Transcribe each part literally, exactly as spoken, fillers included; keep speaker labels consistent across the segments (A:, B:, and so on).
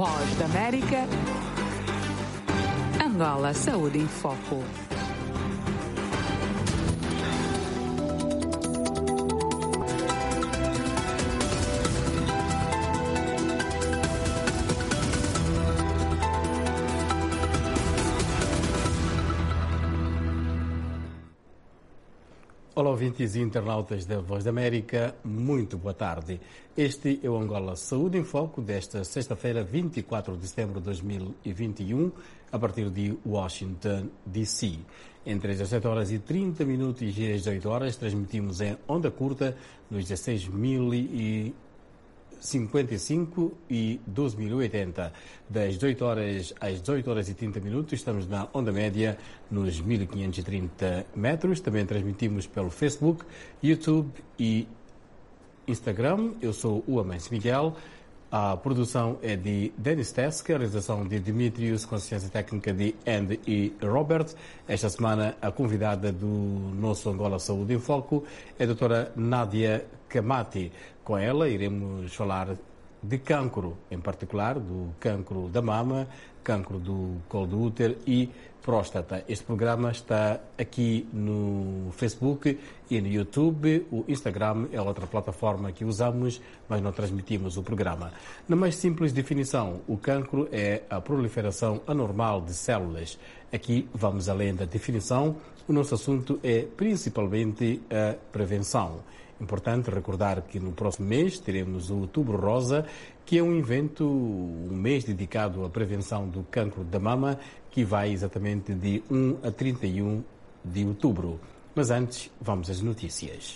A: Voz da América, Angola Saúde em Foco.
B: Olá, ouvintes e internautas da Voz da América, muito boa tarde. Este é o Angola Saúde em Foco desta sexta-feira, vinte e quatro de setembro de dois mil e vinte e um, a partir de Washington, D C Entre as dezessete horas e trinta minutos e as dezoito horas, transmitimos em onda curta nos dezesseis mil e cinquenta e cinco e doze mil e oitenta. Das dezoito horas às dezoito horas e trinta minutos, estamos na onda média nos mil quinhentos e trinta metros. Também transmitimos pelo Facebook, YouTube e Instagram. Eu sou o Amancio Miguel. A produção é de Denis Teske, a realização de Dimitrios, com assistência técnica de Andy e Robert. Esta semana, a convidada do nosso Angola Saúde em Foco é a doutora Nádia Kamati. Com ela iremos falar de cancro, em particular do cancro da mama, cancro do colo do útero e próstata. Este programa está aqui no Facebook e no YouTube. O Instagram é outra plataforma que usamos, mas não transmitimos o programa. Na mais simples definição, o cancro é a proliferação anormal de células. Aqui vamos além da definição. O nosso assunto é principalmente a prevenção. Importante recordar que no próximo mês teremos o Outubro Rosa, que é um evento, um mês dedicado à prevenção do cancro da mama, que vai exatamente de um a trinta e um de outubro. Mas antes, vamos às notícias.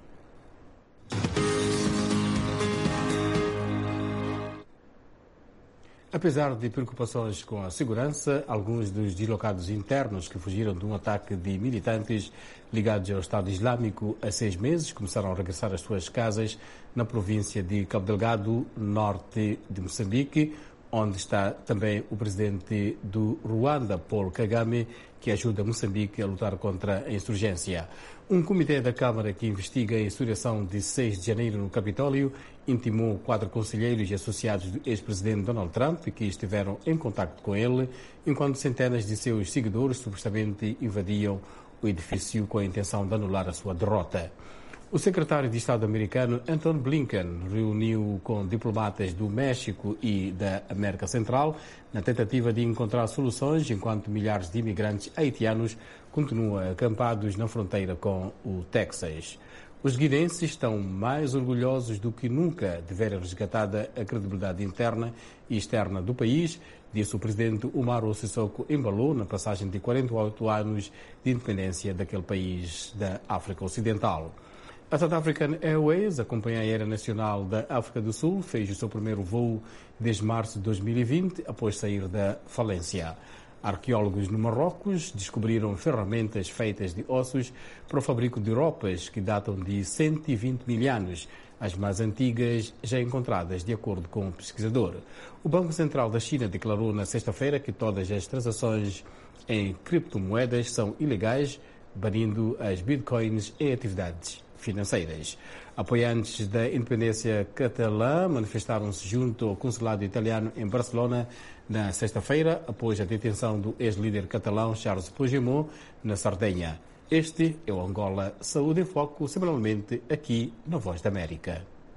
B: Apesar de preocupações com a segurança, alguns dos deslocados internos que fugiram de um ataque de militantes ligados ao Estado Islâmico há seis meses começaram a regressar às suas casas na província de Cabo Delgado, norte de Moçambique, onde está também o presidente do Ruanda, Paul Kagame, que ajuda Moçambique a lutar contra a insurgência. Um comitê da Câmara que investiga a insurreição de seis de janeiro no Capitólio intimou quatro conselheiros e associados do ex-presidente Donald Trump que estiveram em contacto com ele, enquanto centenas de seus seguidores supostamente invadiam o edifício com a intenção de anular a sua derrota. O secretário de Estado americano Antony Blinken reuniu com diplomatas do México e da América Central na tentativa de encontrar soluções enquanto milhares de imigrantes haitianos continuam acampados na fronteira com o Texas. Os guineenses estão mais orgulhosos do que nunca de ver resgatada a credibilidade interna e externa do país, disse o presidente Umaro Sissoko Embalo na passagem de quarenta e oito anos de independência daquele país da África Ocidental. A South African Airways, a companhia aérea nacional da África do Sul, fez o seu primeiro voo desde março de dois mil e vinte, após sair da falência. Arqueólogos no Marrocos descobriram ferramentas feitas de ossos para o fabrico de roupas que datam de cento e vinte mil anos, as mais antigas já encontradas, de acordo com o pesquisador. O Banco Central da China declarou na sexta-feira que todas as transações em criptomoedas são ilegais, banindo as bitcoins em atividades financeiras. Apoiantes da independência catalã manifestaram-se junto ao consulado italiano em Barcelona na sexta-feira, após a detenção do ex-líder catalão Charles Puigdemont na Sardenha. Este é o Angola Saúde em Foco, semanalmente aqui na Voz da América.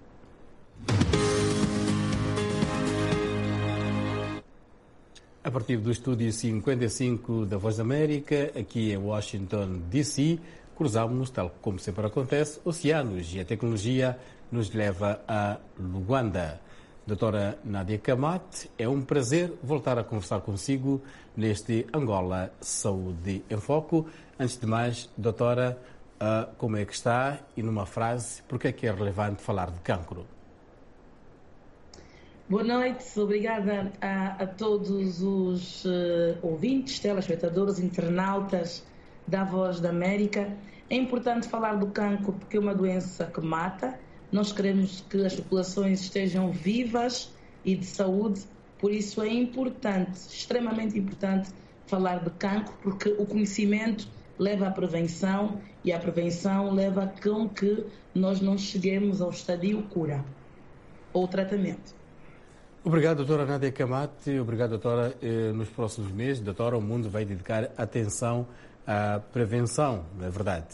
B: A partir do estúdio cinquenta e cinco da Voz da América, aqui em Washington, D C, cruzamos, tal como sempre acontece, oceanos e a tecnologia nos leva a Luanda. Doutora Nádia Kamati, é um prazer voltar a conversar consigo neste Angola Saúde em Foco. Antes de mais, doutora, uh, como é que está? E numa frase, por que é que é relevante falar de cancro?
C: Boa noite, obrigada a, a todos os uh, ouvintes, telespectadores, internautas da Voz da América. É importante falar do cancro porque é uma doença que mata. Nós queremos que as populações estejam vivas e de saúde, por isso é importante, extremamente importante, falar de cancro, porque o conhecimento leva à prevenção e a prevenção leva com que nós não cheguemos ao estadio cura ou tratamento.
B: Obrigado, doutora Nádia Camate. Obrigado, doutora. Nos próximos meses, doutora, o mundo vai dedicar atenção à prevenção, não é verdade?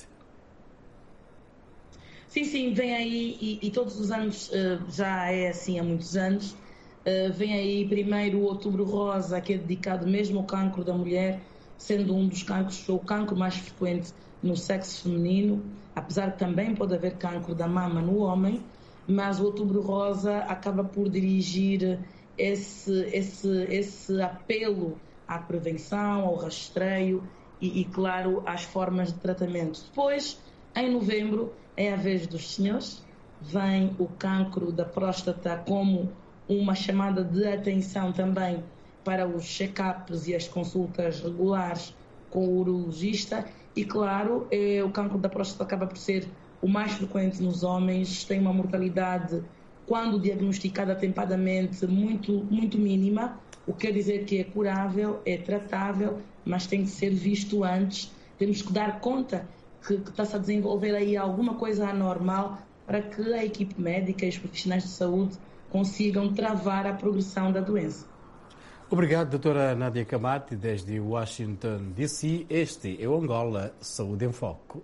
C: Sim, sim, vem aí, e, e todos os anos, já é assim há muitos anos, vem aí primeiro o Outubro Rosa, que é dedicado mesmo ao cancro da mulher, sendo um dos cancros, o cancro mais frequente no sexo feminino, apesar que também pode haver cancro da mama no homem, mas o Outubro Rosa acaba por dirigir esse, esse, esse apelo à prevenção, ao rastreio e, e, claro, às formas de tratamento. Depois, em novembro, é a vez dos senhores, vem o cancro da próstata como uma chamada de atenção também para os check-ups e as consultas regulares com o urologista e, claro, é, o cancro da próstata acaba por ser o mais frequente nos homens, tem uma mortalidade, quando diagnosticada atempadamente, muito, muito mínima, o que quer dizer que é curável, é tratável, mas tem que ser visto antes. Temos que dar conta que, que está-se a desenvolver aí alguma coisa anormal para que a equipe médica e os profissionais de saúde consigam travar a progressão da doença.
B: Obrigado, doutora Nádia Camate, desde Washington, D C. Este é o Angola Saúde em Foco.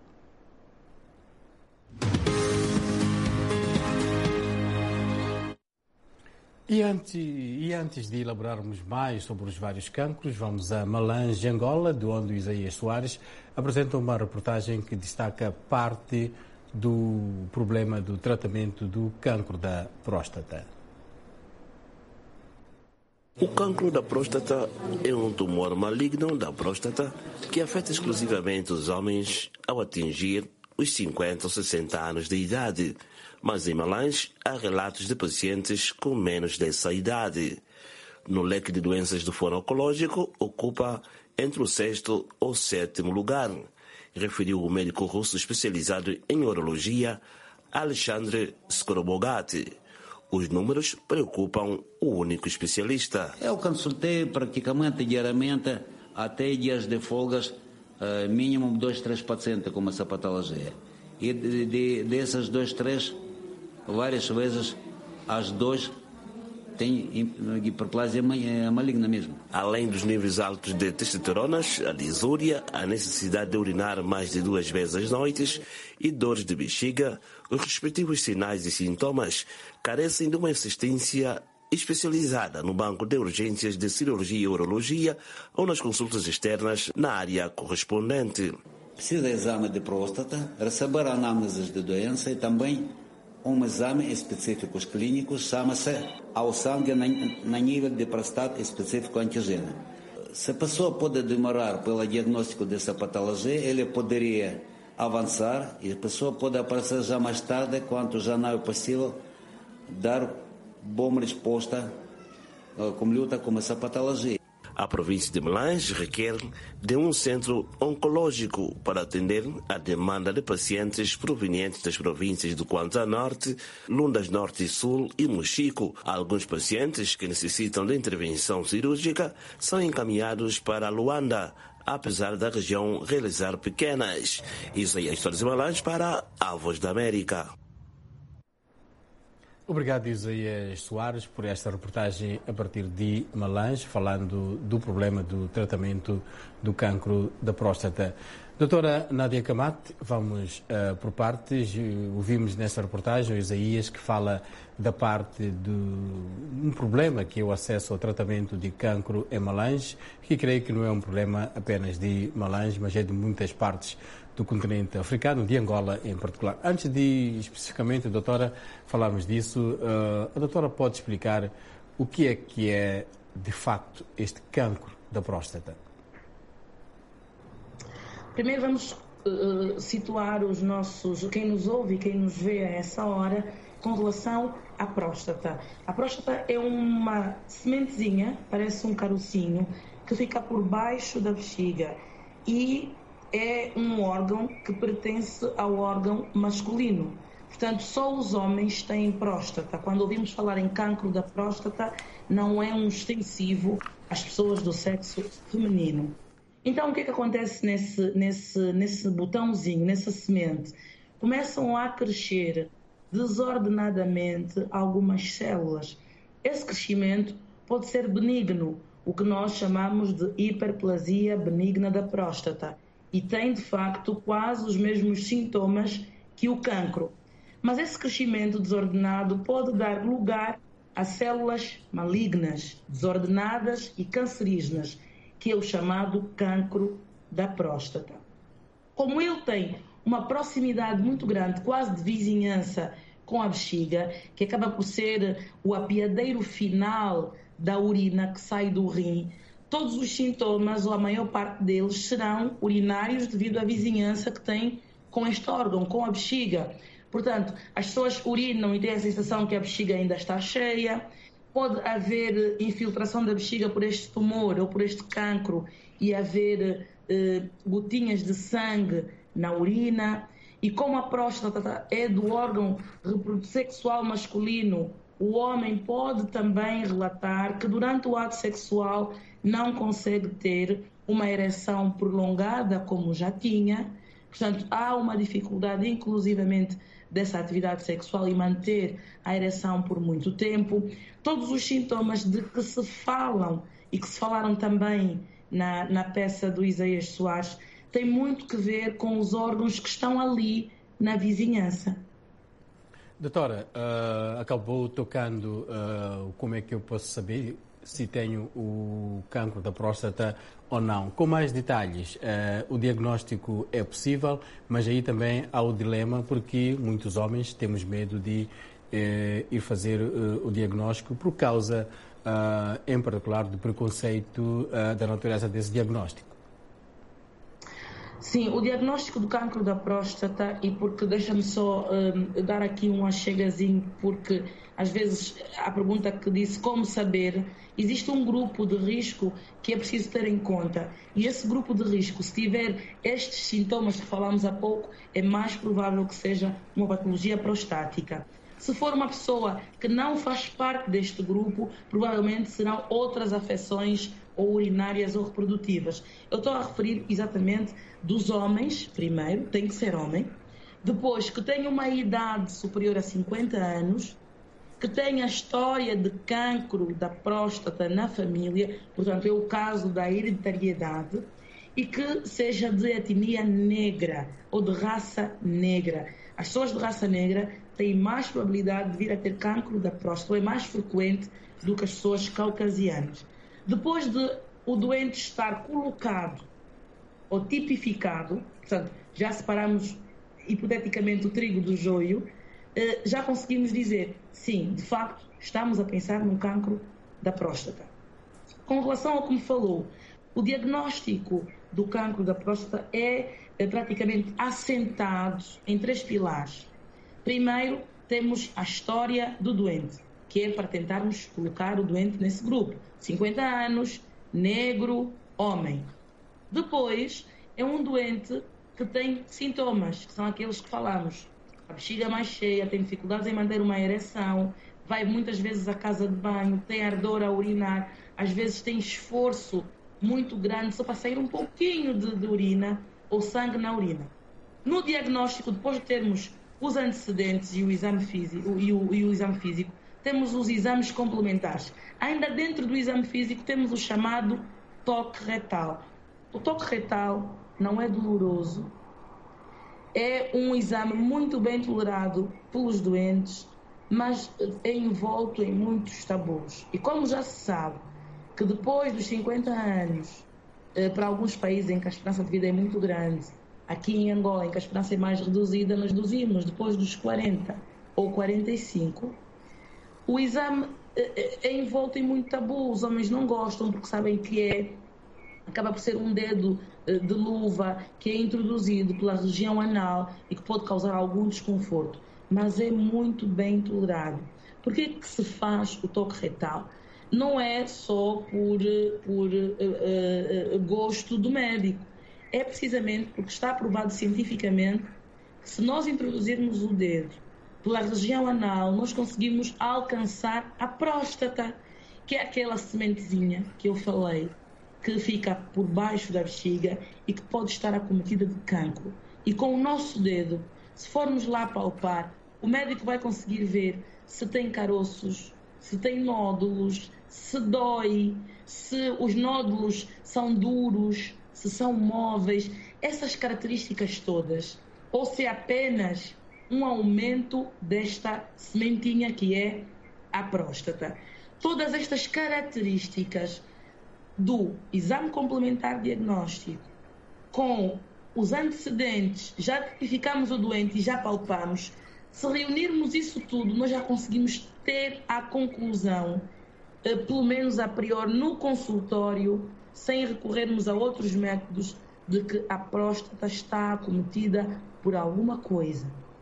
B: E antes, e antes de elaborarmos mais sobre os vários cancros, vamos a Malange, Angola, de onde o Isaías Soares apresenta uma reportagem que destaca parte do problema do tratamento do cancro da próstata.
D: O cancro da próstata é um tumor maligno da próstata que afeta exclusivamente os homens ao atingir os cinquenta ou sessenta anos de idade. Mas em Malange há relatos de pacientes com menos dessa idade. No leque de doenças do foro oncológico, ocupa entre o sexto ou sétimo lugar, referiu o médico russo especializado em urologia, Alexandre Skorobogat. Os números preocupam o único especialista.
E: Eu consultei praticamente diariamente, até dias de folgas, uh, mínimo dois, três pacientes com essa patologia. E de, de, dessas dois, três, várias vezes, as duas têm hiperplasia maligna mesmo.
D: Além dos níveis altos de testosteronas, a disúria, a necessidade de urinar mais de duas vezes às noites e dores de bexiga, os respectivos sinais e sintomas carecem de uma assistência especializada no banco de urgências de cirurgia e urologia ou nas consultas externas na área correspondente.
E: Precisa de exame de próstata, receber anamneses de doença e também um exame específico clínico, chama-se ao sangue na nível de próstata específico antigênio. Se a pessoa pode demorar pelo diagnóstico dessa patologia, ele poderia avançar e a pessoa pode aparecer já mais tarde, quando já não é possível dar boa resposta como luta com essa patologia.
D: A província de Malange requer de um centro oncológico para atender a demanda de pacientes provenientes das províncias do Kwanza Norte, Lundas Norte e Sul e Mochico. Alguns pacientes que necessitam de intervenção cirúrgica são encaminhados para Luanda, apesar da região realizar pequenas. Isso aí é a história de Malange para a Voz da América.
B: Obrigado, Isaías Soares, por esta reportagem a partir de Malange, falando do problema do tratamento do cancro da próstata. Doutora Nádia Camate, vamos uh, por partes. Ouvimos nessa reportagem o Isaías que fala da parte de um problema que é o acesso ao tratamento de cancro em Malange, que creio que não é um problema apenas de Malange, mas é de muitas partes do continente africano, de Angola em particular. Antes de, especificamente, doutora, falarmos disso, uh, a doutora pode explicar o que é que é, de facto, este cancro da próstata?
C: Primeiro vamos uh, situar os nossos, quem nos ouve e quem nos vê a essa hora, com relação à próstata. A próstata é uma sementezinha, parece um carocinho, que fica por baixo da bexiga e é um órgão que pertence ao órgão masculino. Portanto, só os homens têm próstata. Quando ouvimos falar em cancro da próstata, não é um extensivo às pessoas do sexo feminino. Então, o que é que acontece nesse, nesse, nesse botãozinho, nessa semente? Começam a crescer desordenadamente algumas células. esse crescimento pode ser benigno, o que nós chamamos de hiperplasia benigna da próstata, e tem, de facto, quase os mesmos sintomas que o cancro. Mas esse crescimento desordenado pode dar lugar a células malignas, desordenadas e cancerígenas, que é o chamado cancro da próstata. Como ele tem uma proximidade muito grande, quase de vizinhança com a bexiga, que acaba por ser o apiadeiro final da urina que sai do rim, todos os sintomas, ou a maior parte deles, serão urinários devido à vizinhança que tem com este órgão, com a bexiga. Portanto, as pessoas urinam e têm a sensação que a bexiga ainda está cheia. Pode haver infiltração da bexiga por este tumor ou por este cancro e haver eh, gotinhas de sangue na urina. E como a próstata é do órgão sexual masculino, o homem pode também relatar que durante o ato sexual não consegue ter uma ereção prolongada como já tinha. Portanto, há uma dificuldade, inclusivamente, dessa atividade sexual e manter a ereção por muito tempo. Todos os sintomas de que se falam e que se falaram também na, na peça do Isaías Soares têm muito que ver com os órgãos que estão ali na vizinhança.
B: Doutora, uh, acabou tocando uh, como é que eu posso saber se tenho o cancro da próstata ou não. Com mais detalhes, uh, o diagnóstico é possível, mas aí também há o dilema, porque muitos homens temos medo de uh, ir fazer uh, o diagnóstico por causa, uh, em particular, do preconceito uh, da natureza desse diagnóstico.
C: Sim, o diagnóstico do cancro da próstata, e porque deixa-me só um, dar aqui um achegazinho, porque às vezes a pergunta que disse como saber, existe um grupo de risco que é preciso ter em conta, e esse grupo de risco, se tiver estes sintomas que falámos há pouco, é mais provável que seja uma patologia prostática. Se for uma pessoa que não faz parte deste grupo, provavelmente serão outras afecções ou urinárias ou reprodutivas. Eu estou a referir exatamente dos homens, primeiro, tem que ser homem, depois que tenha uma idade superior a cinquenta anos, que tenha história de cancro da próstata na família, portanto é o caso da hereditariedade, e que seja de etnia negra ou de raça negra. As pessoas de raça negra têm mais probabilidade de vir a ter cancro da próstata, é mais frequente do que as pessoas caucasianas. Depois de o doente estar colocado ou tipificado, portanto, já separamos hipoteticamente o trigo do joio, já conseguimos dizer, sim, de facto, estamos a pensar num cancro da próstata. Com relação ao que me falou, o diagnóstico do cancro da próstata é, é praticamente assentado em três pilares. Primeiro, temos a história do doente, que é para tentarmos colocar o doente nesse grupo. cinquenta anos, negro, homem. Depois, é um doente que tem sintomas, que são aqueles que falamos. A bexiga mais cheia, tem dificuldades em manter uma ereção, vai muitas vezes à casa de banho, tem ardor a urinar, às vezes tem esforço muito grande só para sair um pouquinho de, de urina ou sangue na urina. No diagnóstico, depois de termos os antecedentes e o exame físico, e o, e o exame físico, temos os exames complementares. Ainda dentro do exame físico temos o chamado toque retal. O toque retal não é doloroso, é um exame muito bem tolerado pelos doentes, mas é envolto em muitos tabus. E como já se sabe que depois dos cinquenta anos, para alguns países em que a esperança de vida é muito grande, aqui em Angola, em que a esperança é mais reduzida, nós reduzimos depois dos quarenta ou quarenta e cinco, o exame é envolto em muito tabu. Os homens não gostam porque sabem que é, acaba por ser um dedo de luva que é introduzido pela região anal e que pode causar algum desconforto, mas é muito bem tolerado. Por que que se faz o toque retal? Não é só por, por uh, uh, gosto do médico, é precisamente porque está provado cientificamente que se nós introduzirmos o dedo pela região anal, nós conseguimos alcançar a próstata, que é aquela sementezinha que eu falei, que fica por baixo da bexiga e que pode estar acometida de cancro. E com o nosso dedo, se formos lá palpar, o médico vai conseguir ver se tem caroços, se tem nódulos, se dói, se os nódulos são duros, se são móveis, essas características todas, ou se é apenas um aumento desta sementinha que é a próstata. Todas estas características do exame complementar diagnóstico, com os antecedentes, já identificamos o doente e já palpamos, se reunirmos isso tudo, nós já conseguimos ter a conclusão, eh, pelo menos a priori no consultório, sem recorrermos a outros métodos, de que a próstata está acometida por alguma coisa.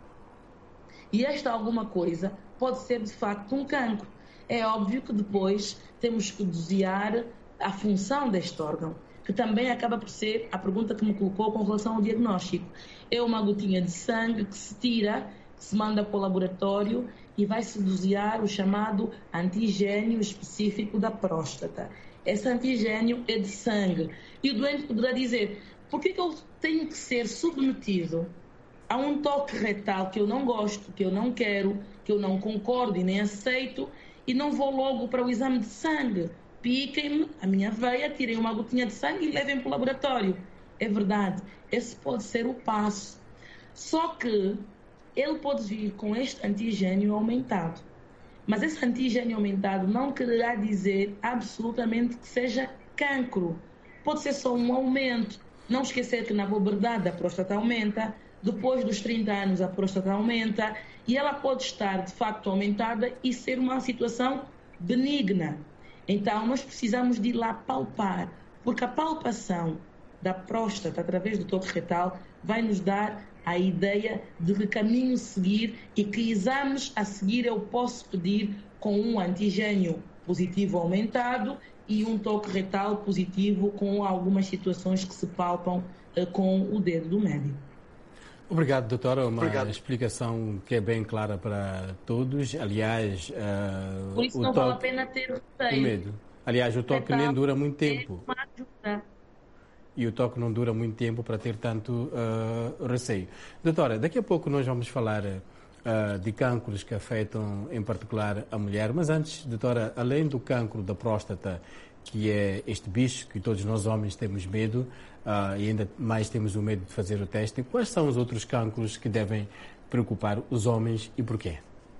C: E esta alguma coisa pode ser de facto um cancro. É óbvio que depois temos que dosear a função deste órgão, que também acaba por ser a pergunta que me colocou com relação ao diagnóstico. É uma gotinha de sangue que se tira, que se manda para o laboratório e vai-se dosear o chamado antigênio específico da próstata. Esse antigênio é de sangue. E o doente poderá dizer, por que que eu tenho que ser submetido a um toque retal que eu não gosto, que eu não quero, que eu não concordo e nem aceito, e não vou logo para o exame de sangue? Piquem-me a minha veia, tirem uma gotinha de sangue e levem para o laboratório. É verdade, esse pode ser o passo. Só que ele pode vir com este antigênio aumentado. Mas esse antigênio aumentado não quererá dizer absolutamente que seja cancro. Pode ser só um aumento. Não esquecer que na puberdade a próstata aumenta, depois dos trinta anos a próstata aumenta, e ela pode estar de facto aumentada e ser uma situação benigna. Então nós precisamos de ir lá palpar, porque a palpação da próstata através do toque retal vai nos dar a ideia de que caminho seguir e que exames a seguir eu posso pedir com um antigênio positivo aumentado e um toque retal positivo com algumas situações que se palpam uh, com o dedo do médico.
B: Obrigado, doutora. Uma
F: Obrigado.
B: Explicação que é bem clara para todos. Aliás, uh,
C: por isso
B: o
C: não
B: toque,
C: vale a pena ter receio.
B: O medo. Aliás, o toque nem dura muito tempo.
C: É uma ajuda.
B: E o toque não dura muito tempo para ter tanto uh, receio. Doutora, daqui a pouco nós vamos falar uh, de cancros que afetam em particular a mulher, mas antes, doutora, além do cancro da próstata, que é este bicho que todos nós homens temos medo, uh, e ainda mais temos o medo de fazer o teste, quais são os outros cancros que devem preocupar os homens e porquê?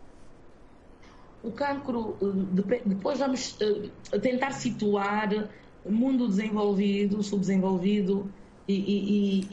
C: O cancro, depois vamos tentar situar o mundo desenvolvido, subdesenvolvido e, e,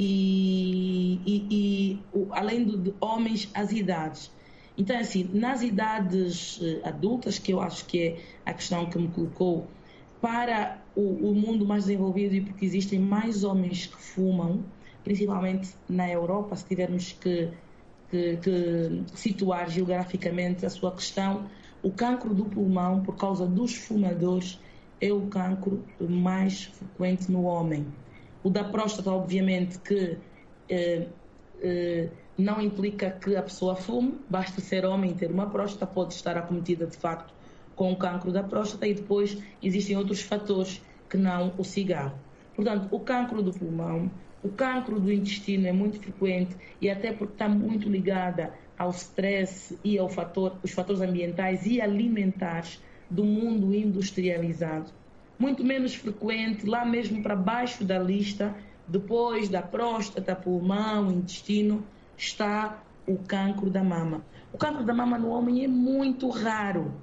C: e, e, e além de homens, as idades. Então, assim, nas idades adultas, que eu acho que é a questão que me colocou, para o, o mundo mais desenvolvido, e porque existem mais homens que fumam, principalmente na Europa, se tivermos que, que, que situar geograficamente a sua questão, o cancro do pulmão, por causa dos fumadores, é o cancro mais frequente no homem. O da próstata, obviamente, que eh, eh, não implica que a pessoa fume, basta ser homem e ter uma próstata, pode estar acometida de facto com o cancro da próstata, e depois existem outros fatores que não o cigarro. Portanto, o cancro do pulmão, o cancro do intestino é muito frequente, e até porque está muito ligada ao stress e ao fator, os fatores ambientais e alimentares do mundo industrializado. Muito menos frequente, lá mesmo para baixo da lista, depois da próstata, pulmão, intestino, está o cancro da mama. O cancro da mama no homem é muito raro.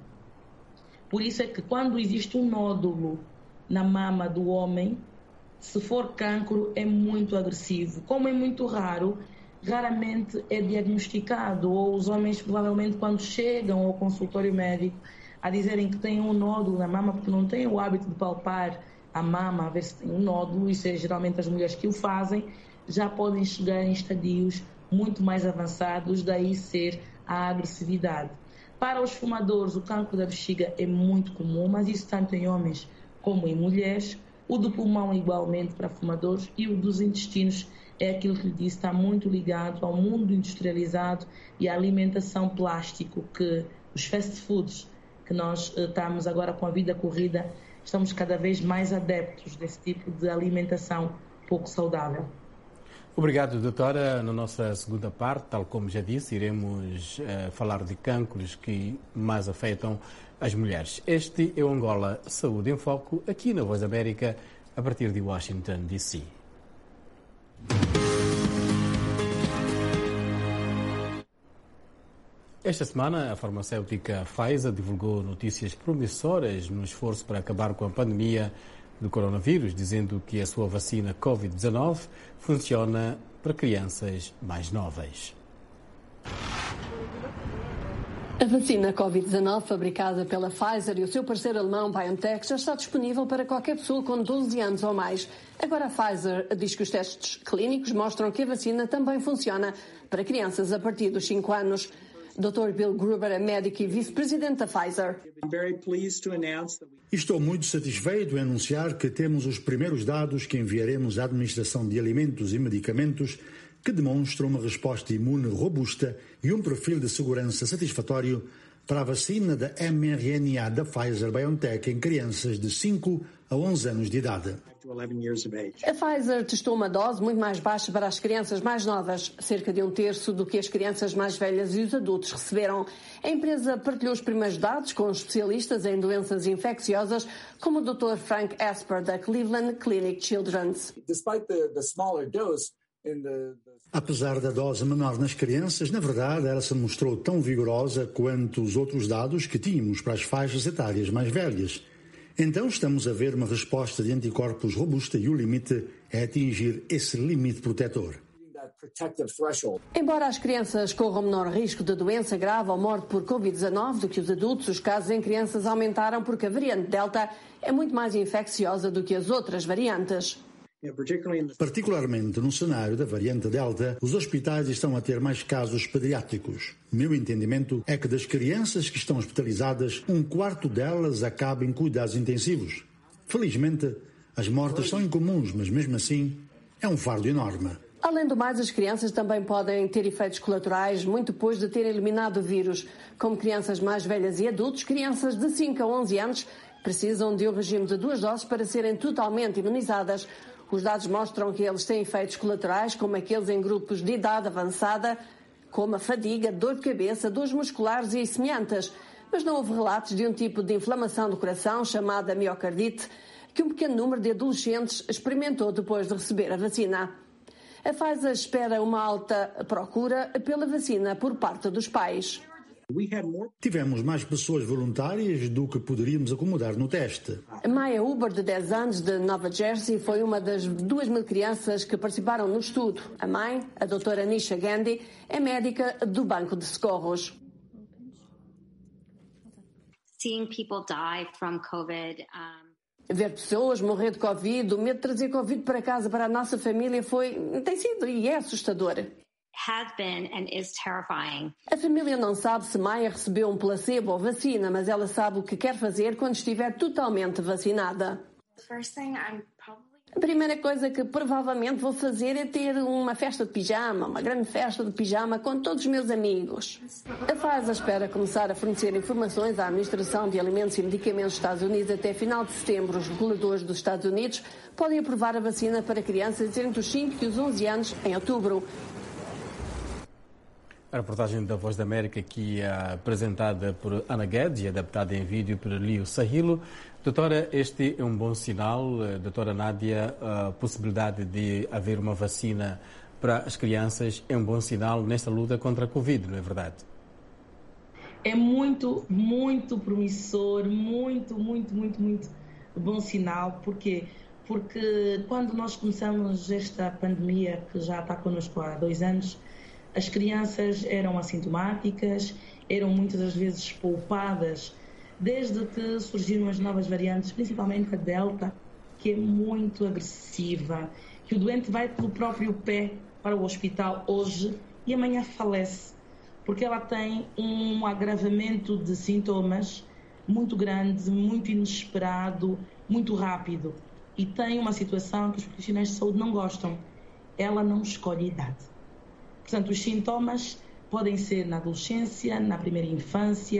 C: Por isso é que quando existe um nódulo na mama do homem, se for cancro, é muito agressivo. Como é muito raro, raramente é diagnosticado, ou os homens provavelmente quando chegam ao consultório médico a dizerem que têm um nódulo na mama, porque não têm o hábito de palpar a mama a ver se tem um nódulo, isso é geralmente as mulheres que o fazem, já podem chegar em estadios muito mais avançados, daí ser a agressividade. Para os fumadores, o cancro da bexiga é muito comum, mas isso tanto em homens como em mulheres. O do pulmão igualmente para fumadores, e o dos intestinos é aquilo que lhe disse, está muito ligado ao mundo industrializado e à alimentação plástico, que os fast foods, que nós estamos agora com a vida corrida, estamos cada vez mais adeptos desse tipo de alimentação pouco saudável.
B: Obrigado, doutora. Na nossa segunda parte, tal como já disse, iremos uh, falar de cânceres que mais afetam as mulheres. Este é o Angola Saúde em Foco, aqui na Voz da América, a partir de Washington, D C Esta semana, a farmacêutica Pfizer divulgou notícias promissoras no esforço para acabar com a pandemia do coronavírus, dizendo que a sua vacina covid dezenove funciona para crianças mais novas.
F: A vacina covid dezenove, fabricada pela Pfizer e o seu parceiro alemão BioNTech, já está disponível para qualquer pessoa com doze anos ou mais. Agora a Pfizer diz que os testes clínicos mostram que a vacina também funciona para crianças a partir dos cinco anos. doutor Bill Gruber é médico e vice-presidente da Pfizer.
G: Estou muito satisfeito em anunciar que temos os primeiros dados que enviaremos à Administração de Alimentos e Medicamentos que demonstram uma resposta imune robusta e um perfil de segurança satisfatório para a vacina da mRNA da Pfizer-BioNTech em crianças de cinco a onze anos de idade.
F: A Pfizer testou uma dose muito mais baixa para as crianças mais novas, cerca de um terço do que as crianças mais velhas e os adultos receberam. A empresa partilhou os primeiros dados com especialistas em doenças infecciosas, como o doutor Frank Esper, da Cleveland Clinic Children's.
G: Apesar da dose menor nas crianças, na verdade ela se mostrou tão vigorosa quanto os outros dados que tínhamos para as faixas etárias mais velhas. Então estamos a ver uma resposta de anticorpos robusta e o limite é atingir esse limite protetor.
F: Embora as crianças corram menor risco de doença grave ou morte por covid dezenove do que os adultos, os casos em crianças aumentaram porque a variante Delta é muito mais infecciosa do que as outras variantes.
G: Particularmente no cenário da variante Delta, os hospitais estão a ter mais casos pediátricos. O meu entendimento é que das crianças que estão hospitalizadas, um quarto delas acaba em cuidados intensivos. Felizmente, as mortes são incomuns, mas mesmo assim é um fardo enorme.
F: Além do mais, as crianças também podem ter efeitos colaterais muito depois de terem eliminado o vírus. Como crianças mais velhas e adultos, crianças de cinco a onze anos precisam de um regime de duas doses para serem totalmente imunizadas. Os dados mostram que eles têm efeitos colaterais, como aqueles em grupos de idade avançada, como a fadiga, dor de cabeça, dores musculares e semelhantes. Mas não houve relatos de um tipo de inflamação do coração, chamada miocardite, que um pequeno número de adolescentes experimentou depois de receber a vacina. A Pfizer espera uma alta procura pela vacina por parte dos pais.
G: Tivemos mais pessoas voluntárias do que poderíamos acomodar no teste.
F: Maya Huber, de dez anos, de Nova Jersey, foi uma das duas mil crianças que participaram no estudo. A mãe, a doutora Nisha Gandhi, é médica do Banco de Socorros.
H: Seeing people die from COVID, um...
F: Ver pessoas morrer de Covid, o medo de trazer Covid para casa, para a nossa família, foi, tem sido e é assustador.
H: has been and is terrifying.
F: A família não sabe se Maya recebeu um placebo ou vacina, mas ela sabe o que quer fazer quando estiver totalmente vacinada.
H: The first thing I'm probably...
F: A primeira coisa que provavelmente vou fazer é ter uma festa de pijama, uma grande festa de pijama com todos os meus amigos. A Pfizer espera começar a fornecer informações à Administração de Alimentos e Medicamentos dos Estados Unidos até final de setembro. Os reguladores dos Estados Unidos podem aprovar a vacina para crianças entre os cinco e os onze anos em outubro.
B: A reportagem da Voz da América aqui é apresentada por Ana Guedes e adaptada em vídeo por Lio Sahilo. Doutora, este é um bom sinal. Doutora Nádia, a possibilidade de haver uma vacina para as crianças é um bom sinal nesta luta contra a Covid, não é verdade?
C: É muito, muito promissor, muito, muito, muito, muito bom sinal. Por quê? Porque quando nós começamos esta pandemia, que já está connosco há dois anos, as crianças eram assintomáticas, eram muitas das vezes poupadas, desde que surgiram as novas variantes, principalmente a Delta, que é muito agressiva, que o doente vai pelo próprio pé para o hospital hoje e amanhã falece, porque ela tem um agravamento de sintomas muito grande, muito inesperado, muito rápido, e tem uma situação que os profissionais de saúde não gostam. Ela não escolhe idade. Portanto, os sintomas podem ser na adolescência, na primeira infância,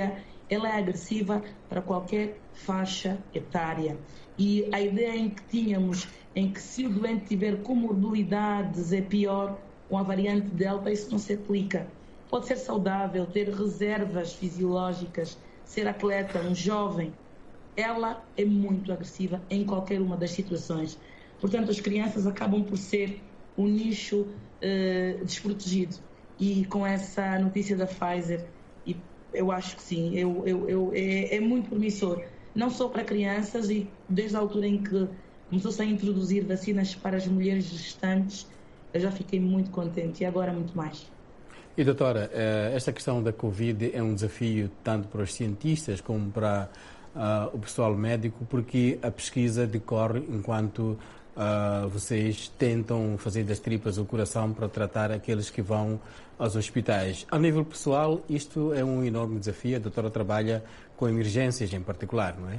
C: ela é agressiva para qualquer faixa etária. E a ideia em que tínhamos, em que se o doente tiver comorbilidades é pior, com a variante Delta isso não se aplica. Pode ser saudável, ter reservas fisiológicas, ser atleta, um jovem. Ela é muito agressiva em qualquer uma das situações. Portanto, as crianças acabam por ser um nicho eh, desprotegido. E com essa notícia da Pfizer, e eu acho que sim, eu, eu, eu, é, é muito promissor. Não só para crianças, e desde a altura em que começou-se a introduzir vacinas para as mulheres gestantes, eu já fiquei muito contente e agora muito mais.
B: E doutora, esta questão da Covid é um desafio tanto para os cientistas como para uh, o pessoal médico, porque a pesquisa decorre enquanto uh, vocês tentam fazer das tripas o coração para tratar aqueles que vão aos hospitais. A nível pessoal, isto é um enorme desafio. A doutora trabalha com emergências em particular, não é?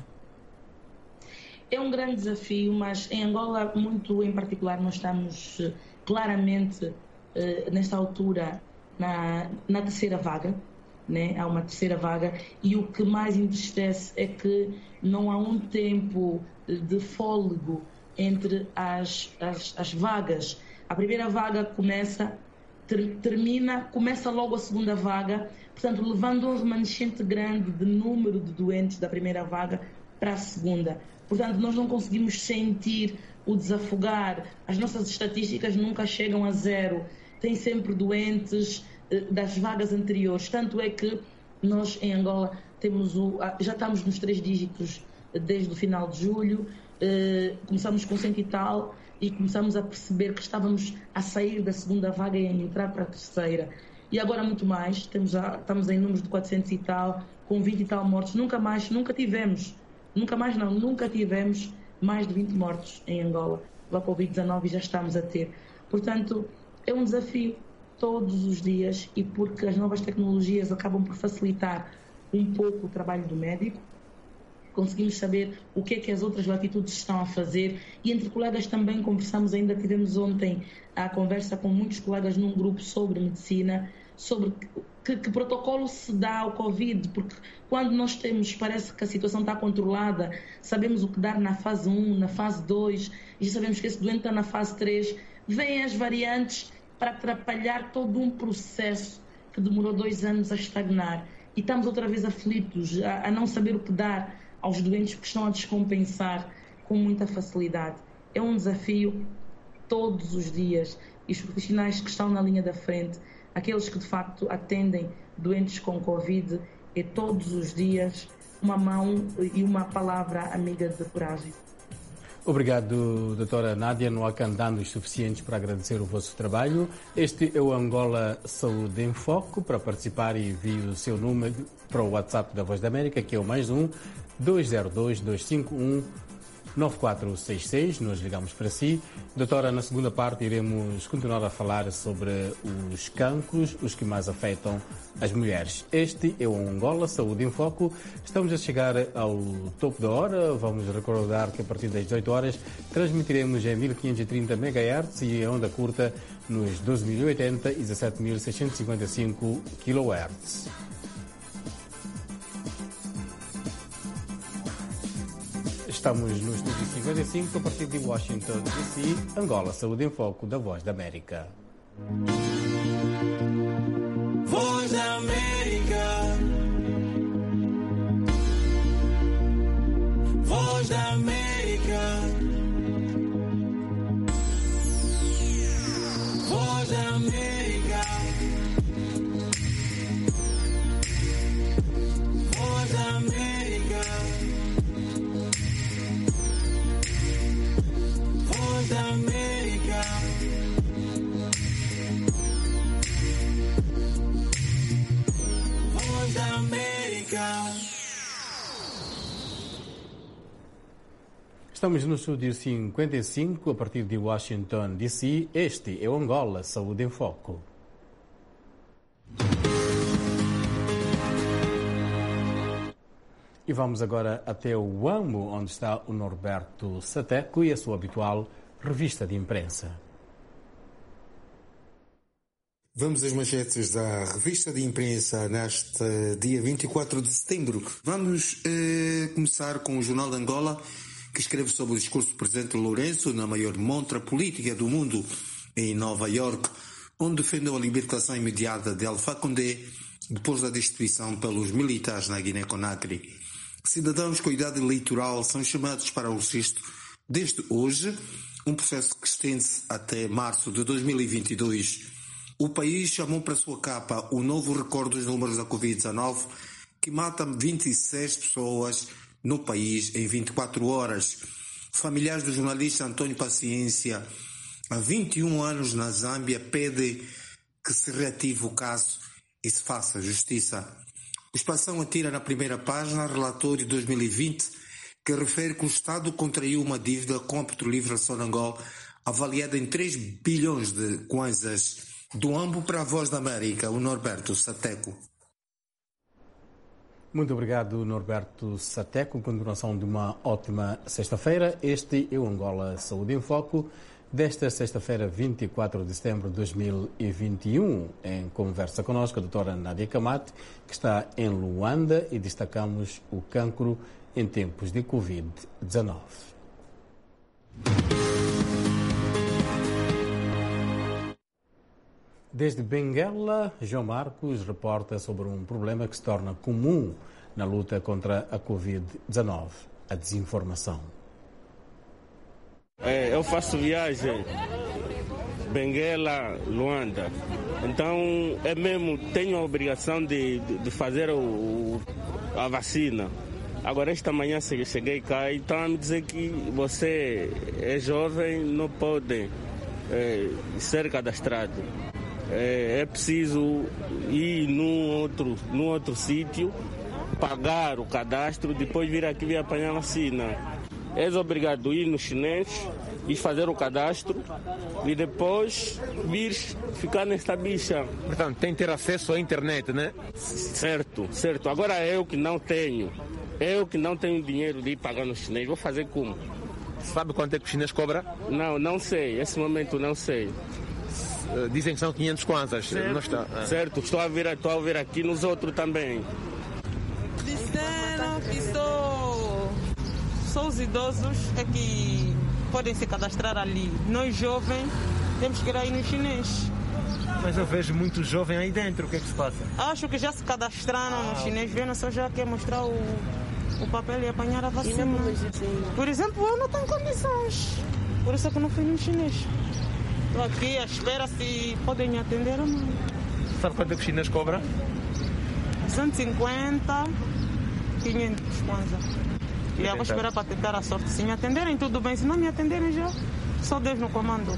C: É um grande desafio, mas em Angola, muito em particular, nós estamos claramente, uh, nesta altura, na, na terceira vaga, né? Há uma terceira vaga, e o que mais entristece é que não há um tempo de fôlego entre as, as, as vagas. A primeira vaga começa, ter, termina, começa logo a segunda vaga, portanto, levando um remanescente grande de número de doentes da primeira vaga para a segunda. Portanto, nós não conseguimos sentir o desafogar. As nossas estatísticas nunca chegam a zero. Tem sempre doentes eh, das vagas anteriores. Tanto é que nós, em Angola, temos o, já estamos nos três dígitos desde o final de julho. Eh, começamos com cento e tal e começamos a perceber que estávamos a sair da segunda vaga e a entrar para a terceira. E agora muito mais. Temos já, estamos em números de quatrocentos e tal, com vinte e tal mortos. Nunca mais, nunca tivemos. Nunca mais não, nunca tivemos mais de vinte mortos em Angola. A covid dezanove já estamos a ter. Portanto, é um desafio todos os dias, e porque as novas tecnologias acabam por facilitar um pouco o trabalho do médico, conseguimos saber o que é que as outras latitudes estão a fazer, e entre colegas também conversamos, ainda tivemos ontem a conversa com muitos colegas num grupo sobre medicina, sobre que, que protocolo se dá ao Covid, porque quando nós temos, parece que a situação está controlada, sabemos o que dar na fase um, na fase dois, e já sabemos que esse doente está na fase três, vêm as variantes para atrapalhar todo um processo que demorou dois anos a estagnar, e estamos outra vez aflitos, a, a não saber o que dar aos doentes que estão a descompensar com muita facilidade. É um desafio todos os dias, e os profissionais que estão na linha da frente, aqueles que de facto atendem doentes com Covid, é todos os dias uma mão e uma palavra amiga de coragem.
B: Obrigado, doutora Nádia. Não há candados suficientes para agradecer o vosso trabalho. Este é o Angola Saúde em Foco. Para participar, envie o seu número para o WhatsApp da Voz da América, que é o mais um dois zero dois, dois cinco um, nove quatro seis seis. Nós ligamos para si. Doutora, na segunda parte iremos continuar a falar sobre os cancros, os que mais afetam as mulheres. Este é o Angola Saúde em Foco. Estamos a chegar ao topo da hora. Vamos recordar que a partir das dezoito horas transmitiremos em mil quinhentos e trinta megahertz e a onda curta nos doze mil e oitenta e dezassete mil seiscentos e cinquenta e cinco quilohertz. Estamos no Estúdio cinquenta e cinco, a partir de Washington, D C, Angola, Saúde em Foco, da Voz da América.
I: Voz da América. Voz da América. Voz da América. Voz da América. Voz da América. Voz da América.
B: Estamos no Estúdio cinquenta e cinco, a partir de Washington, D C. Este é o Angola Saúde em Foco. E vamos agora até o Huambo, onde está o Norberto Sateco e a sua habitual revista de imprensa.
J: Vamos às manchetes da revista de imprensa neste dia vinte e quatro de setembro. Vamos eh, começar com o Jornal de Angola, que escreve sobre o discurso do presidente Lourenço na maior montra política do mundo, em Nova Iorque, onde defendeu a libertação imediata de Alpha Condé depois da destituição pelos militares na Guiné-Conakry. Cidadãos com idade eleitoral são chamados para o registro desde hoje, um processo que estende-se até março de dois mil e vinte e dois. O país chamou para sua capa o novo recorde dos números da covid dezenove, que mata vinte e seis pessoas no país em vinte e quatro horas. Familiares do jornalista António Paciência, há vinte e um anos na Zâmbia, pedem que se reative o caso e se faça justiça. O Expansão atira na primeira página relatório de dois mil e vinte, que refere que o Estado contraiu uma dívida com a Petrolífera Sonangol avaliada em três bilhões de kwanzas. Do Ambo para a Voz da América, o Norberto Sateco.
B: Muito obrigado, Norberto Sateco. Continuação de uma ótima sexta-feira. Este é o Angola Saúde em Foco, desta sexta-feira, vinte e quatro de setembro de dois mil e vinte e um. Em conversa connosco, a doutora Nádia Camate, que está em Luanda, e destacamos o cancro em tempos de covid dezenove. Desde Benguela, João Marcos reporta sobre um problema que se torna comum na luta contra a covid dezenove, a desinformação.
K: É, eu faço viagem Benguela, Luanda, então é mesmo, tenho a obrigação de, de, de fazer o, a vacina. Agora esta manhã cheguei cá e estão a me dizer que você é jovem, não pode é, ser cadastrado. É, é preciso ir num outro, num outro sítio, pagar o cadastro, depois vir aqui e apanhar a vacina. És obrigado a ir no chinês e fazer o cadastro e depois vir ficar nesta bicha.
L: Portanto, tem que ter acesso à internet, né?
K: Certo, certo. Agora eu que não tenho, eu que não tenho dinheiro de ir pagar no chinês, vou fazer como?
L: Sabe quanto é que o chinês cobra?
K: Não, não sei. Esse momento não sei.
L: Dizem que são quinhentos kwanzas.
K: Certo,
L: não está. Ah.
K: Certo. Estou a ver, estou a ver aqui nos outros também.
M: Disseram que só, só os idosos é que podem se cadastrar ali. Nós jovens temos que ir aí no chinês.
L: Mas eu vejo muito jovem aí dentro, o que é que se passa?
M: Acho que já se cadastraram ah, no chinês, vendo só já quer mostrar o, o papel e apanhar a vacina. Por exemplo, eu não tenho condições, por isso é que eu não fui no chinês. Estou aqui à espera se podem me atender ou não.
L: Sabe quanto é que o chinês cobra?
M: cento e cinquenta, quinhentos kwanza. E eu vou esperar para tentar a sorte. Se me atenderem, tudo bem. Se não me atenderem, já só Deus no comando.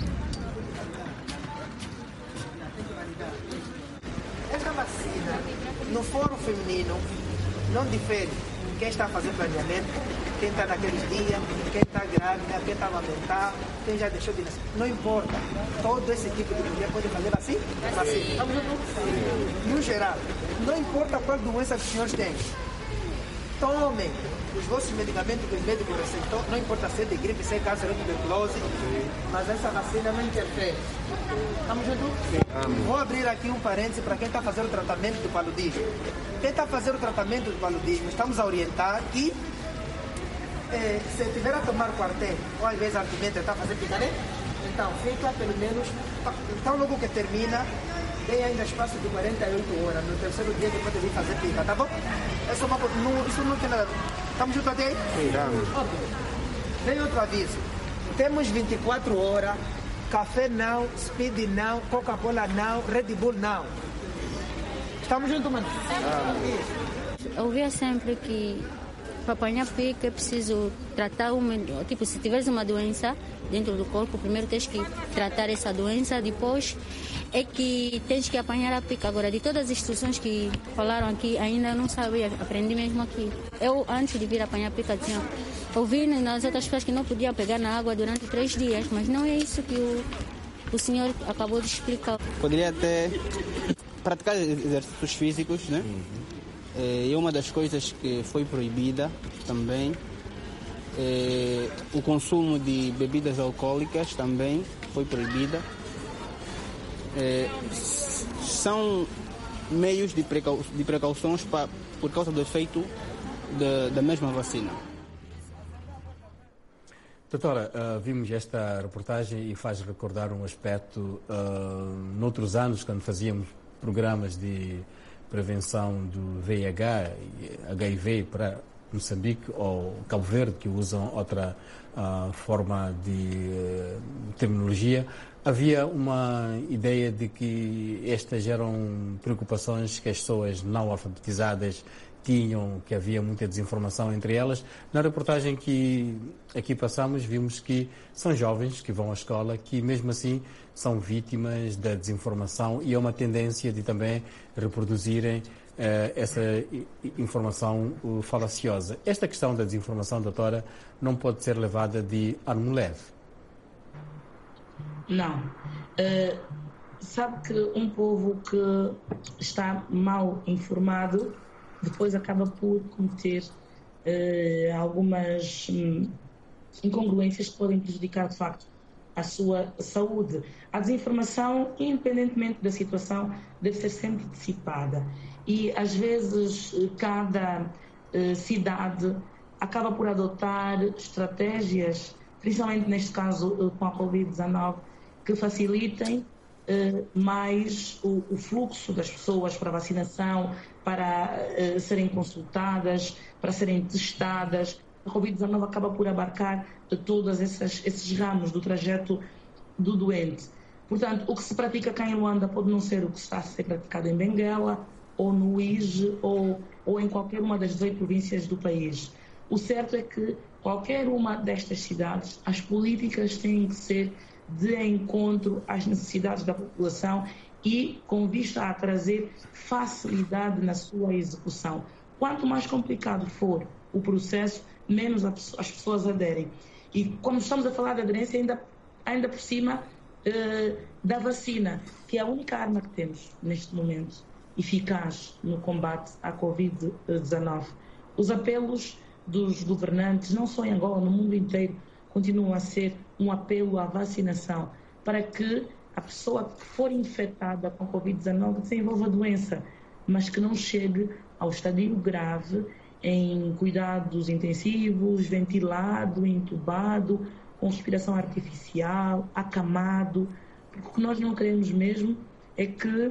N: Esta vacina, no fórum feminino, não difere quem está fazendo planeamento, quem está naqueles dias, quem está grávida, quem está a amamentar, quem já deixou de nascer. Não importa. Todo esse tipo de mulher pode fazer assim? Assim. No geral, não importa qual doença que os senhores têm. Tomem os vossos medicamentos que os médicos receitam, não importa se é de gripe, se é câncer ou tuberculose, mas essa vacina não interfere. Estamos juntos? Vou abrir aqui um parêntese para quem está fazendo o tratamento do paludismo. Quem está fazendo o tratamento do paludismo, estamos a orientar que eh, se tiver a tomar quartel, ou às vezes artimenta, está a fazer picareta, então fica pelo menos, então logo que termina, tem ainda espaço de quarenta e oito horas. No terceiro dia que pode vir fazer pica, tá bom? É só uma, não, isso não tem nada. Estamos juntos até aí? Sim, estamos. Okay. Vem outro aviso. Temos vinte e quatro horas, café não, speed não, Coca-Cola não, Red Bull não. Estamos juntos, mano? Ah.
O: Eu ouvia sempre que para apanhar pica é preciso tratar uma, tipo, se tiveres uma doença dentro do corpo, primeiro tens que tratar essa doença, depois é que tens que apanhar a pica. Agora, de todas as instruções que falaram aqui, ainda não sabia, aprendi mesmo aqui. Eu, antes de vir apanhar a pica, tinha ouvi nas outras pessoas que não podia pegar na água durante três dias, mas não é isso que o, o senhor acabou de explicar.
P: Poderia até praticar exercícios físicos, né?
L: Uhum.
P: É uma das coisas que foi proibida também. É, o consumo de bebidas alcoólicas também foi proibida. É, são meios de, precau de precauções pra, por causa do efeito de, da mesma vacina.
B: Doutora, uh, vimos esta reportagem e faz recordar um aspecto, uh, noutros anos, quando fazíamos programas de prevenção do V I H e H I V para Moçambique ou Cabo Verde, que usam outra uh, forma de uh, terminologia, havia uma ideia de que estas eram preocupações que as pessoas não alfabetizadas tinham, que havia muita desinformação entre elas. Na reportagem que aqui passamos, vimos que são jovens que vão à escola, que mesmo assim são vítimas da desinformação e é uma tendência de também reproduzirem uh, essa informação uh, falaciosa. Esta questão da desinformação, doutora, não pode ser levada de armo leve.
C: Não. Uh, sabe que um povo que está mal informado depois acaba por cometer uh, algumas hum, incongruências que podem prejudicar, de facto, a sua saúde. A desinformação, independentemente da situação, deve ser sempre dissipada. E, às vezes, cada uh, cidade acaba por adotar estratégias, principalmente neste caso uh, com a covid dezenove, que facilitem Uh, mais o, o fluxo das pessoas para a vacinação, para uh, serem consultadas, para serem testadas. A covid dezenove acaba por abarcar uh, todos esses ramos do trajeto do doente. Portanto, o que se pratica cá em Luanda pode não ser o que está a ser praticado em Benguela, ou no I J E, ou, ou em qualquer uma das dezoito províncias do país. O certo é que qualquer uma destas cidades, as políticas têm que ser de encontro às necessidades da população e com vista a trazer facilidade na sua execução. Quanto mais complicado for o processo, menos as pessoas aderem. E como estamos a falar de aderência, ainda, ainda por cima eh, da vacina, que é a única arma que temos neste momento, eficaz no combate à covid dezenove. Os apelos dos governantes, não só em Angola, no mundo inteiro, continuam a ser um apelo à vacinação para que a pessoa que for infectada com a covid dezenove desenvolva a doença, mas que não chegue ao estadio grave em cuidados intensivos, ventilado, entubado, com respiração artificial, acamado, porque o que nós não queremos mesmo é que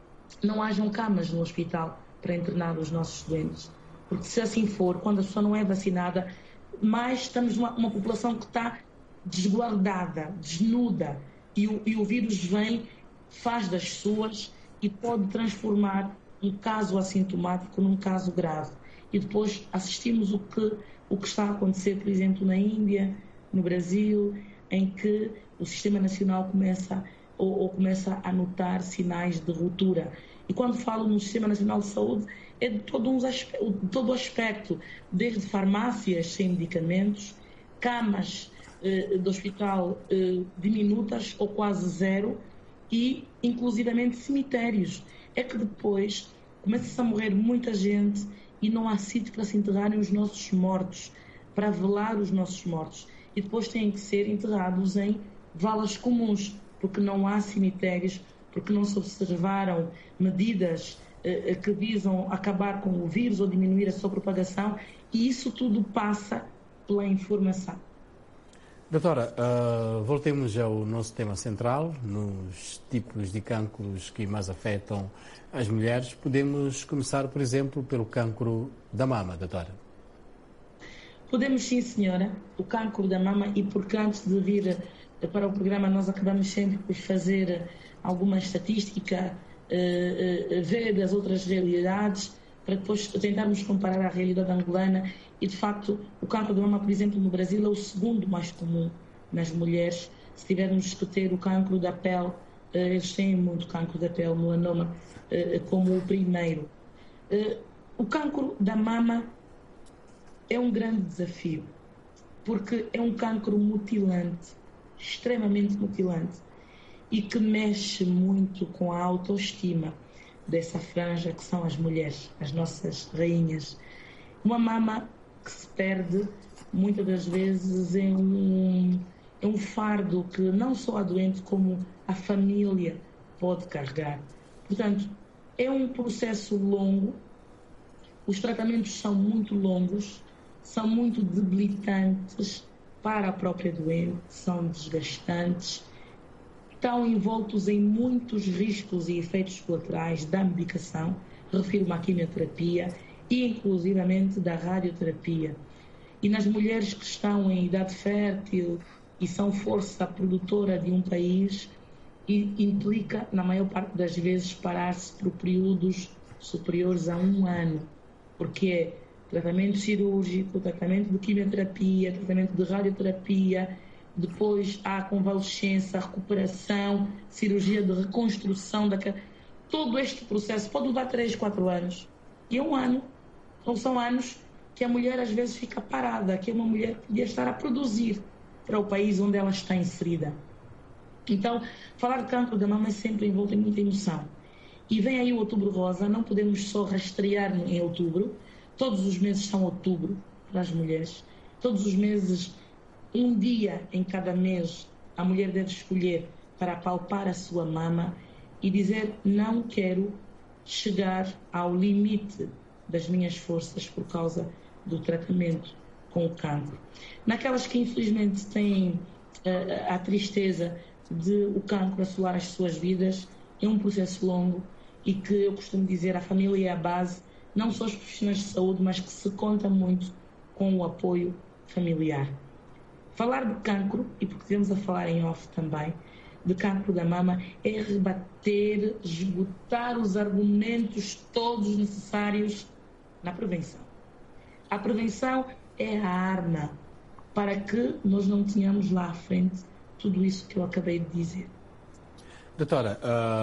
C: não hajam camas no hospital para internar os nossos doentes, porque se assim for, quando a pessoa não é vacinada, mais estamos numa uma população que está desguardada, desnuda, e o, e o vírus vem, faz das suas e pode transformar um caso assintomático num caso grave. E depois assistimos o que, o que está a acontecer, por exemplo, na Índia, no Brasil, em que o Sistema Nacional começa, ou, ou começa a notar sinais de ruptura. E quando falo no Sistema Nacional de Saúde, é de todo, um, de todo o aspecto, desde farmácias sem medicamentos, camas eh, do hospital eh, diminutas ou quase zero e, inclusivamente, cemitérios. É que depois começa-se a morrer muita gente e não há sítio para se enterrarem os nossos mortos, para velar os nossos mortos. E depois têm que ser enterrados em valas comuns, porque não há cemitérios, porque não se observaram medidas eh, que visam acabar com o vírus ou diminuir a sua propagação, e isso tudo passa pela informação.
B: Doutora, uh, voltemos ao nosso tema central, nos tipos de cancros que mais afetam as mulheres. Podemos começar, por exemplo, pelo cancro da mama, doutora?
C: Podemos sim, senhora. O cancro da mama, e porque antes de vir para o programa nós acabamos sempre por fazer alguma estatística, uh, uh, ver as outras realidades, para depois tentarmos comparar a realidade angolana. E, de facto, o cancro da mama, por exemplo, no Brasil é o segundo mais comum nas mulheres. Se tivermos que ter o cancro da pele, uh, eles têm muito cancro da pele, melanoma, uh, como o primeiro. Uh, o cancro da mama é um grande desafio, porque é um cancro mutilante, extremamente mutilante, e que mexe muito com a autoestima dessa franja que são as mulheres, as nossas rainhas. Uma mama que se perde, muitas das vezes, é um, é um fardo que não só a doente, como a família pode carregar. Portanto, é um processo longo, os tratamentos são muito longos, são muito debilitantes para a própria doente, são desgastantes, estão envoltos em muitos riscos e efeitos colaterais da medicação, refiro-me à quimioterapia e inclusivamente da radioterapia. E nas mulheres que estão em idade fértil e são força produtora de um país, e implica, na maior parte das vezes, parar-se por períodos superiores a um ano, porque é tratamento cirúrgico, tratamento de quimioterapia, tratamento de radioterapia, depois há a convalescença, a recuperação, cirurgia de reconstrução daquela... Todo este processo pode levar três, quatro anos. E é um ano. Então são anos que a mulher às vezes fica parada, que uma mulher podia estar a produzir para o país onde ela está inserida. Então, falar de cancro da mama é sempre envolto em muita emoção. E vem aí o Outubro Rosa, não podemos só rastrear em outubro, todos os meses são outubro para as mulheres, todos os meses, um dia em cada mês, a mulher deve escolher para palpar a sua mama e dizer: não quero chegar ao limite das minhas forças por causa do tratamento com o cancro. Naquelas que infelizmente têm uh, a tristeza de o cancro assolar as suas vidas, é um processo longo e que eu costumo dizer, a família é a base, não só os profissionais de saúde, mas que se conta muito com o apoio familiar. Falar de cancro, e porque estivemos a falar em off também, de cancro da mama, é rebater, esgotar os argumentos todos necessários na prevenção. A prevenção é a arma para que nós não tenhamos lá à frente tudo isso que eu acabei de dizer.
B: Doutora,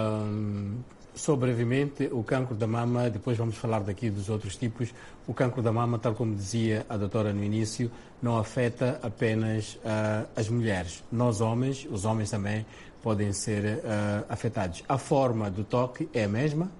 B: uh, só brevemente, o cancro da mama, depois vamos falar daqui dos outros tipos. O cancro da mama, tal como dizia a doutora no início, não afeta apenas uh, as mulheres. Nós homens, os homens também podem ser uh, afetados. A forma do toque é a mesma?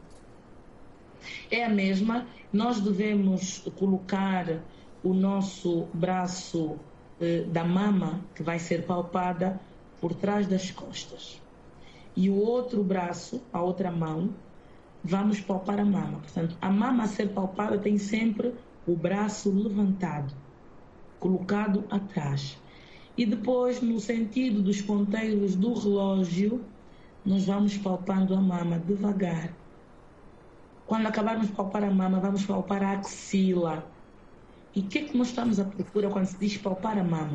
C: É a mesma. Nós devemos colocar o nosso braço uh, da mama, que vai ser palpada, por trás das costas. E o outro braço, a outra mão, vamos palpar a mama. Portanto, a mama a ser palpada tem sempre o braço levantado, colocado atrás. E depois, no sentido dos ponteiros do relógio, nós vamos palpando a mama devagar. Quando acabarmos de palpar a mama, vamos palpar a axila. E o que é que nós estamos à procura quando se diz palpar a mama?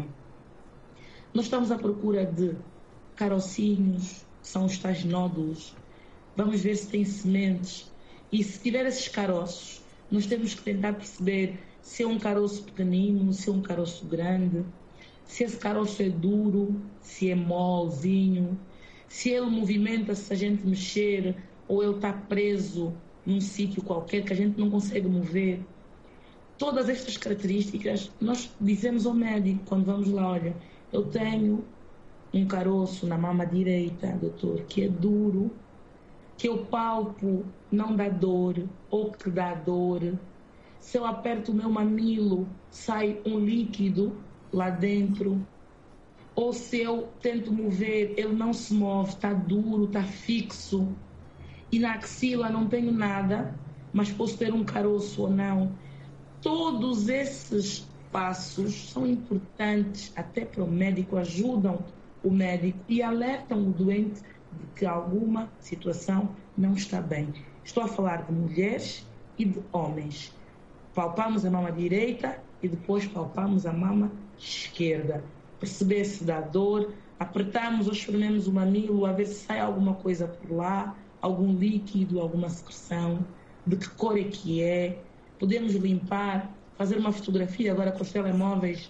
C: Nós estamos à procura de carocinhos, que são os tais nódulos. Vamos ver se tem sementes. E se tiver esses caroços, nós temos que tentar perceber se é um caroço pequenino, se é um caroço grande, se esse caroço é duro, se é molezinho, se ele movimenta-se se a gente mexer, ou ele está preso num sítio qualquer que a gente não consegue mover. Todas estas características nós dizemos ao médico quando vamos lá: olha, eu tenho um caroço na mama direita, doutor, que é duro, que eu palpo, não dá dor, ou que dá dor. Se eu aperto o meu mamilo, sai um líquido lá dentro. Ou se eu tento mover, ele não se move, está duro, está fixo. E na axila não tenho nada, mas posso ter um caroço ou não. Todos esses passos são importantes até para o médico, ajudam o médico e alertam o doente de que alguma situação não está bem. Estou a falar de mulheres e de homens. Palpamos a mama direita e depois palpamos a mama esquerda. Perceber se dá dor, apertamos ou esprememos o mamilo a ver se sai alguma coisa por lá, algum líquido, alguma secreção, de que cor é que é. Podemos limpar, fazer uma fotografia agora com os telemóveis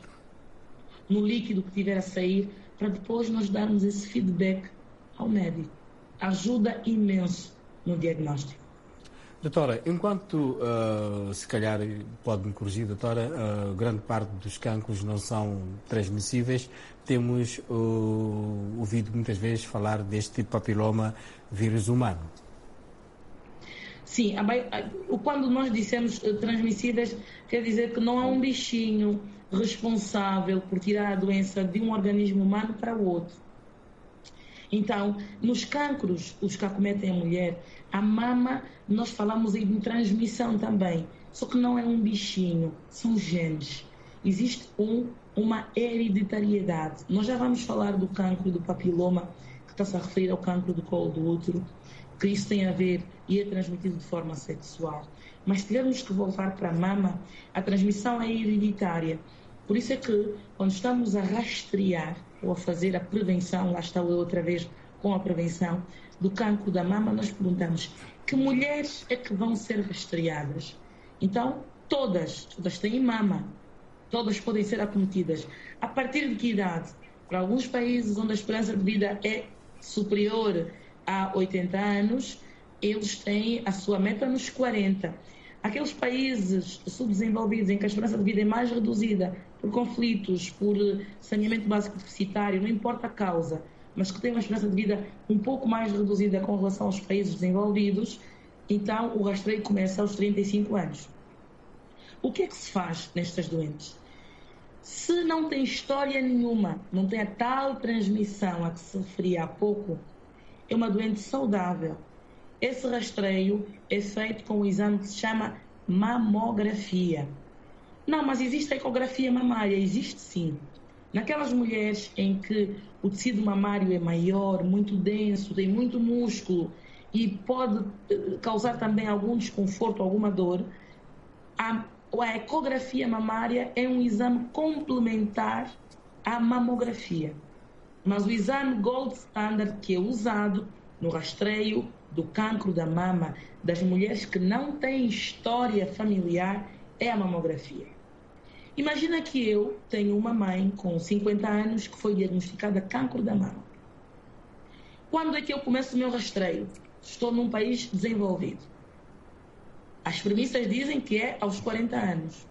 C: no líquido que tiver a sair, para depois nós darmos esse feedback ao médico. Ajuda imenso no diagnóstico.
B: Doutora, enquanto, uh, se calhar, pode-me corrigir, doutora, uh, grande parte dos cancros não são transmissíveis, temos uh, ouvido muitas vezes falar deste papiloma vírus humano.
C: Sim, quando nós dissemos transmissíveis, quer dizer que não há um bichinho responsável por tirar a doença de um organismo humano para o outro. Então, nos cancros, os que acometem a mulher, a mama, nós falamos em transmissão também. Só que não é um bichinho, são genes. Existe um, uma hereditariedade. Nós já vamos falar do cancro do papiloma, que está-se a referir ao cancro do colo do útero, que isso tem a ver e é transmitido de forma sexual. Mas se tivermos que voltar para a mama, a transmissão é hereditária. Por isso é que, quando estamos a rastrear ou a fazer a prevenção, lá está eu outra vez com a prevenção do cancro da mama, nós perguntamos que mulheres é que vão ser rastreadas. Então, todas, todas têm mama, todas podem ser acometidas. A partir de que idade? Para alguns países onde a esperança de vida é superior a oitenta anos, eles têm a sua meta nos quarenta. Aqueles países subdesenvolvidos em que a esperança de vida é mais reduzida por conflitos, por saneamento básico deficitário, não importa a causa, mas que têm uma esperança de vida um pouco mais reduzida com relação aos países desenvolvidos, então o rastreio começa aos trinta e cinco anos. O que é que se faz nestas doentes? Se não tem história nenhuma, não tem a tal transmissão a que se referia há pouco, é uma doente saudável. Esse rastreio é feito com um exame que se chama mamografia. Não, mas existe a ecografia mamária? Existe sim. Naquelas mulheres em que o tecido mamário é maior, muito denso, tem muito músculo e pode causar também algum desconforto, alguma dor, a, a ecografia mamária é um exame complementar à mamografia. Mas o exame gold standard que é usado no rastreio do cancro da mama das mulheres que não têm história familiar é a mamografia. Imagina que eu tenho uma mãe com cinquenta anos que foi diagnosticada cancro da mama. Quando é que eu começo o meu rastreio? Estou num país desenvolvido. As premissas dizem que é aos quarenta anos.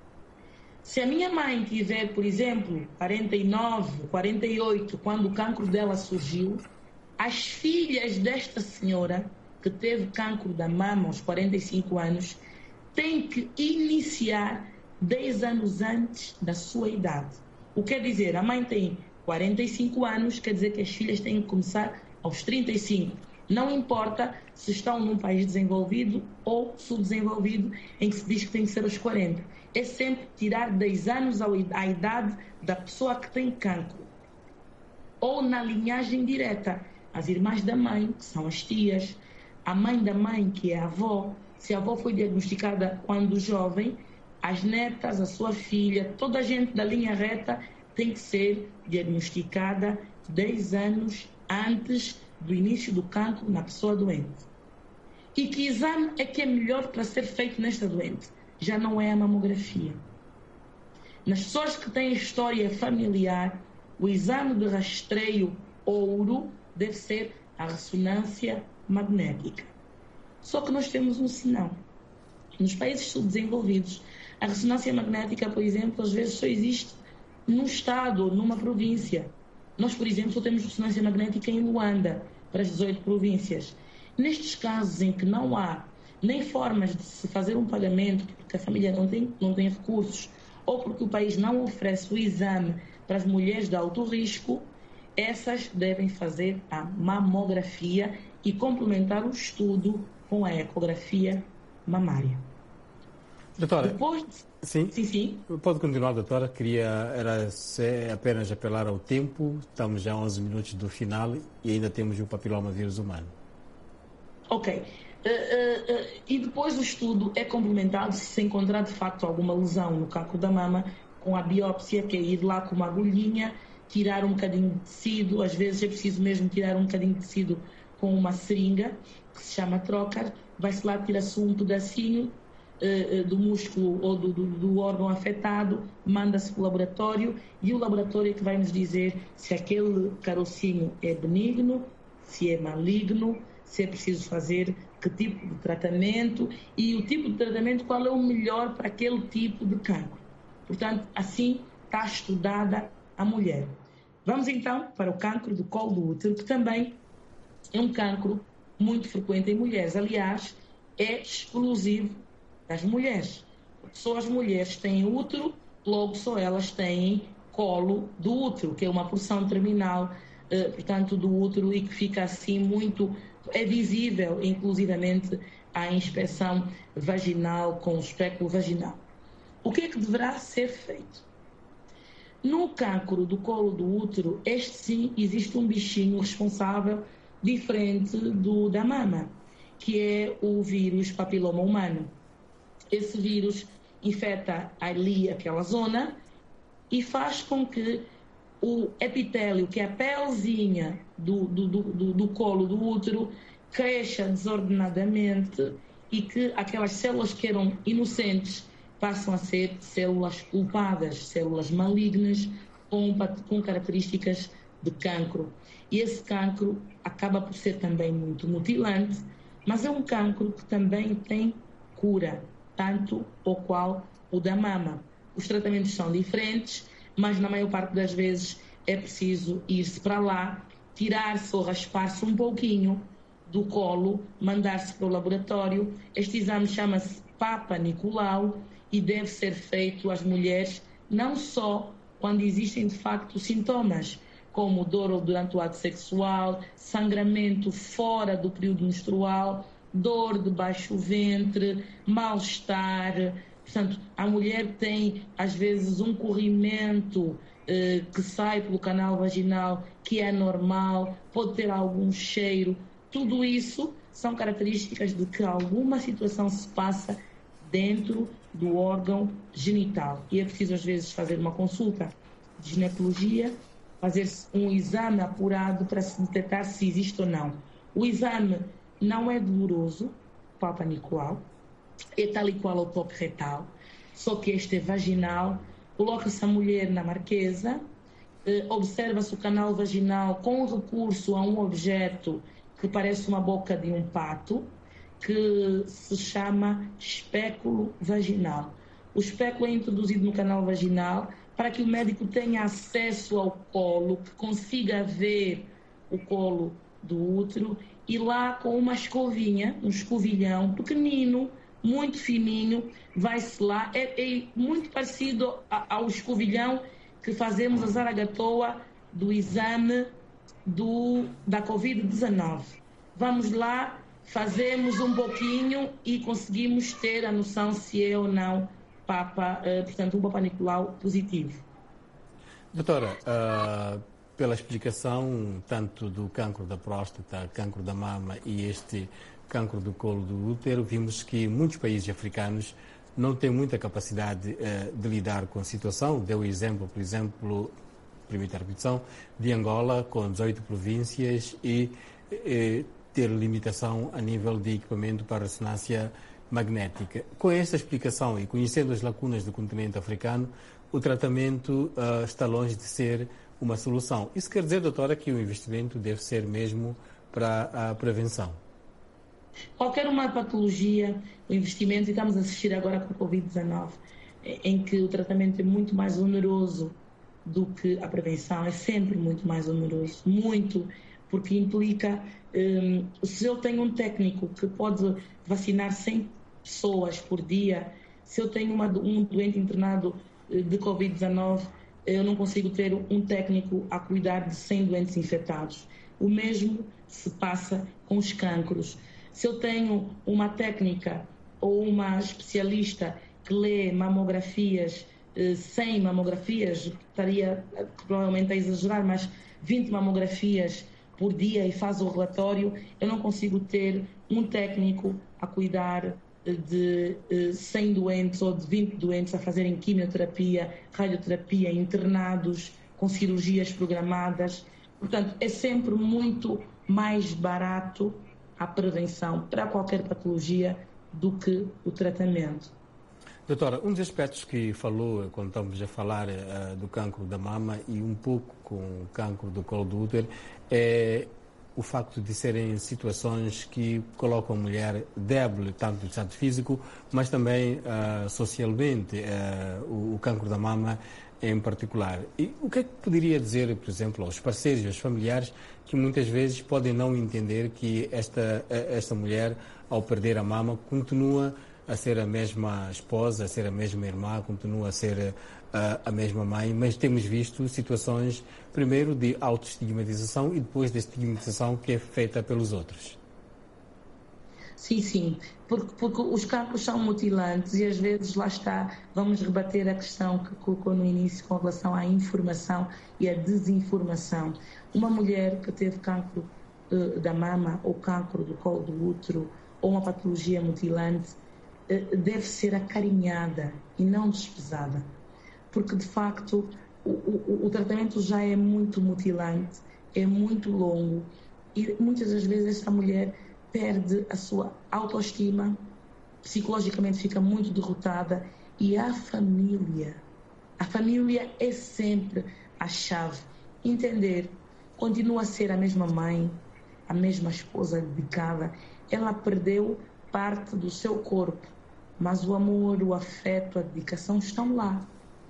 C: Se a minha mãe tiver, por exemplo, quarenta e nove, quarenta e oito, quando o cancro dela surgiu, as filhas desta senhora, que teve cancro da mama aos quarenta e cinco anos, têm que iniciar dez anos antes da sua idade. O que quer dizer, a mãe tem quarenta e cinco anos, quer dizer que as filhas têm que começar aos trinta e cinco. Não importa se estão num país desenvolvido ou subdesenvolvido, em que se diz que tem que ser aos quarenta. É sempre tirar dez anos à idade da pessoa que tem cancro. Ou na linhagem direta. As irmãs da mãe, que são as tias, a mãe da mãe, que é a avó. Se a avó foi diagnosticada quando jovem, as netas, a sua filha, toda a gente da linha reta tem que ser diagnosticada dez anos antes do início do cancro na pessoa doente. E que exame é que é melhor para ser feito nesta doente? Já não é a mamografia. Nas pessoas que têm história familiar, o exame de rastreio ouro deve ser a ressonância magnética. Só que nós temos um sinal. Nos países subdesenvolvidos, a ressonância magnética, por exemplo, às vezes só existe num estado ou numa província. Nós, por exemplo, só temos ressonância magnética em Luanda, para as dezoito províncias. Nestes casos em que não há nem formas de se fazer um pagamento, porque a família não tem, não tem recursos, ou porque o país não oferece o exame para as mulheres de alto risco, essas devem fazer a mamografia e complementar o estudo com a ecografia mamária.
B: Doutora,
C: Depois,
B: sim,
C: sim, sim.
B: Pode continuar, doutora. Queria era apenas apelar ao tempo. Estamos já a onze minutos do final e ainda temos o papiloma vírus humano.
C: Ok. Uh, uh, uh, e depois o estudo é complementado se se encontrar de facto alguma lesão no cancro da mama com a biópsia, que é ir lá com uma agulhinha, tirar um bocadinho de tecido. Às vezes é preciso mesmo tirar um bocadinho de tecido com uma seringa, que se chama trocar. Vai-se lá, tira-se um pedacinho do músculo ou do, do, do órgão afetado, manda-se para o laboratório e o laboratório é que vai nos dizer se aquele carocinho é benigno, se é maligno, se é preciso fazer que tipo de tratamento e o tipo de tratamento, qual é o melhor para aquele tipo de cancro. Portanto, assim está estudada a mulher. Vamos então para o cancro do colo do útero, que também é um cancro muito frequente em mulheres. Aliás, é exclusivo das mulheres. Só as mulheres têm útero, logo só elas têm colo do útero, que é uma porção terminal uh, portanto, do útero e que fica assim muito, é visível, inclusivamente, a inspeção vaginal com o espéculo vaginal. O que é que deverá ser feito? No cancro do colo do útero, este sim, existe um bichinho responsável diferente do da mama, que é o vírus papiloma humano. Esse vírus infecta ali aquela zona e faz com que o epitélio, que é a pelezinha do, do, do, do colo do útero, cresça desordenadamente e que aquelas células que eram inocentes passam a ser células culpadas, células malignas com, com características de cancro. E esse cancro acaba por ser também muito mutilante, mas é um cancro que também tem cura, tanto ou qual o da mama. Os tratamentos são diferentes, mas na maior parte das vezes é preciso ir-se para lá, tirar-se ou raspar-se um pouquinho do colo, mandar-se para o laboratório. Este exame chama-se Papa Nicolau e deve ser feito às mulheres não só quando existem de facto sintomas, como dor durante o ato sexual, sangramento fora do período menstrual, dor de baixo ventre, mal-estar. Portanto, a mulher tem às vezes um corrimento eh, que sai pelo canal vaginal que é normal, pode ter algum cheiro. Tudo isso são características de que alguma situação se passa dentro do órgão genital. E é preciso às vezes fazer uma consulta de ginecologia, fazer um exame apurado para se detectar se existe ou não. O exame não é doloroso, Papa Nicolau, é tal e qual ao toque retal, só que este é vaginal. Coloca-se a mulher na marquesa, eh, observa-se o canal vaginal com recurso a um objeto que parece uma boca de um pato, que se chama espéculo vaginal. O espéculo é introduzido no canal vaginal para que o médico tenha acesso ao colo, que consiga ver o colo do útero, e lá com uma escovinha, um escovilhão pequenino, muito fininho, vai-se lá, é, é muito parecido a, ao escovilhão que fazemos a Zaragatoa do exame do, da covid dezenove. Vamos lá, fazemos um pouquinho e conseguimos ter a noção se é ou não Papa, uh, portanto, um Papa Nicolau positivo.
B: Doutora, uh, pela explicação tanto do cancro da próstata, cancro da mama e este cancro do colo do útero, vimos que muitos países africanos não têm muita capacidade uh, de lidar com a situação. Deu o exemplo, por exemplo, permite a repetição, de Angola, com dezoito províncias e uh, ter limitação a nível de equipamento para ressonância magnética. Com esta explicação e conhecendo as lacunas do continente africano, o tratamento uh, está longe de ser uma solução. Isso quer dizer, doutora, que o investimento deve ser mesmo para a prevenção?
C: Qualquer uma patologia, o investimento, e estamos a assistir agora com a covid dezenove, em que o tratamento é muito mais oneroso do que a prevenção, é sempre muito mais oneroso, muito, porque implica, um, se eu tenho um técnico que pode vacinar cem pessoas por dia, se eu tenho uma, um doente internado de covid dezenove, eu não consigo ter um técnico a cuidar de cem doentes infectados. O mesmo se passa com os cancros. Se eu tenho uma técnica ou uma especialista que lê mamografias, cem mamografias, estaria provavelmente a exagerar, mas vinte mamografias por dia e faz o relatório, eu não consigo ter um técnico a cuidar de cem doentes ou de vinte doentes a fazerem quimioterapia, radioterapia, internados, com cirurgias programadas. Portanto, é sempre muito mais barato a prevenção para qualquer patologia do que o tratamento.
B: Doutora, um dos aspectos que falou quando estamos a falar uh, do cancro da mama e um pouco com o cancro do colo do útero é o facto de serem situações que colocam a mulher débil, tanto no estado físico, mas também uh, socialmente, uh, o, o cancro da mama em particular. E o que é que poderia dizer, por exemplo, aos parceiros e aos familiares que muitas vezes podem não entender que esta, esta mulher, ao perder a mama, continua a ser a mesma esposa, a ser a mesma irmã, continua a ser a, a mesma mãe, mas temos visto situações, primeiro, de autoestigmatização e depois de estigmatização que é feita pelos outros.
C: Sim, sim, porque, porque os cancros são mutilantes e às vezes, lá está, vamos rebater a questão que colocou no início com relação à informação e à desinformação. Uma mulher que teve cancro uh, da mama ou cancro do colo do útero ou uma patologia mutilante uh, deve ser acarinhada e não despesada, porque de facto o, o, o tratamento já é muito mutilante, é muito longo e muitas das vezes essa mulher perde a sua autoestima, psicologicamente fica muito derrotada e a família, a família é sempre a chave. Entender, continua a ser a mesma mãe, a mesma esposa dedicada, ela perdeu parte do seu corpo, mas o amor, o afeto, a dedicação estão lá.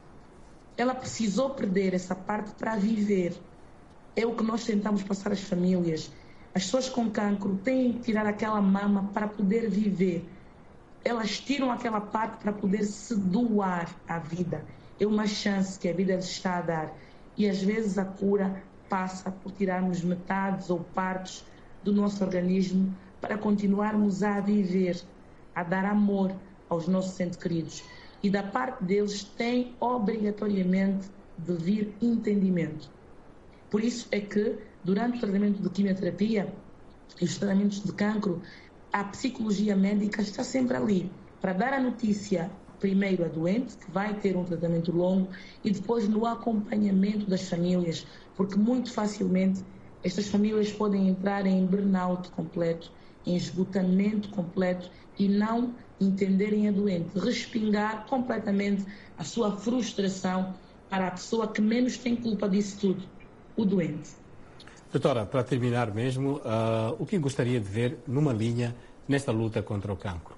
C: Ela precisou perder essa parte para viver. É o que nós tentamos passar às famílias. As pessoas com cancro têm que tirar aquela mama para poder viver. Elas tiram aquela parte para poder se doar à vida. É uma chance que a vida lhes está a dar. E às vezes a cura passa por tirarmos metades ou partes do nosso organismo para continuarmos a viver, a dar amor aos nossos entes queridos. E da parte deles tem obrigatoriamente de vir entendimento. Por isso é que durante o tratamento de quimioterapia e os tratamentos de cancro, a psicologia médica está sempre ali para dar a notícia, primeiro a doente, que vai ter um tratamento longo, e depois no acompanhamento das famílias, porque muito facilmente estas famílias podem entrar em burnout completo, em esgotamento completo e não entenderem a doente, respingar completamente a sua frustração para a pessoa que menos tem culpa disso tudo, o doente.
B: Doutora, para terminar mesmo, uh, o que gostaria de ver numa linha nesta luta contra o cancro?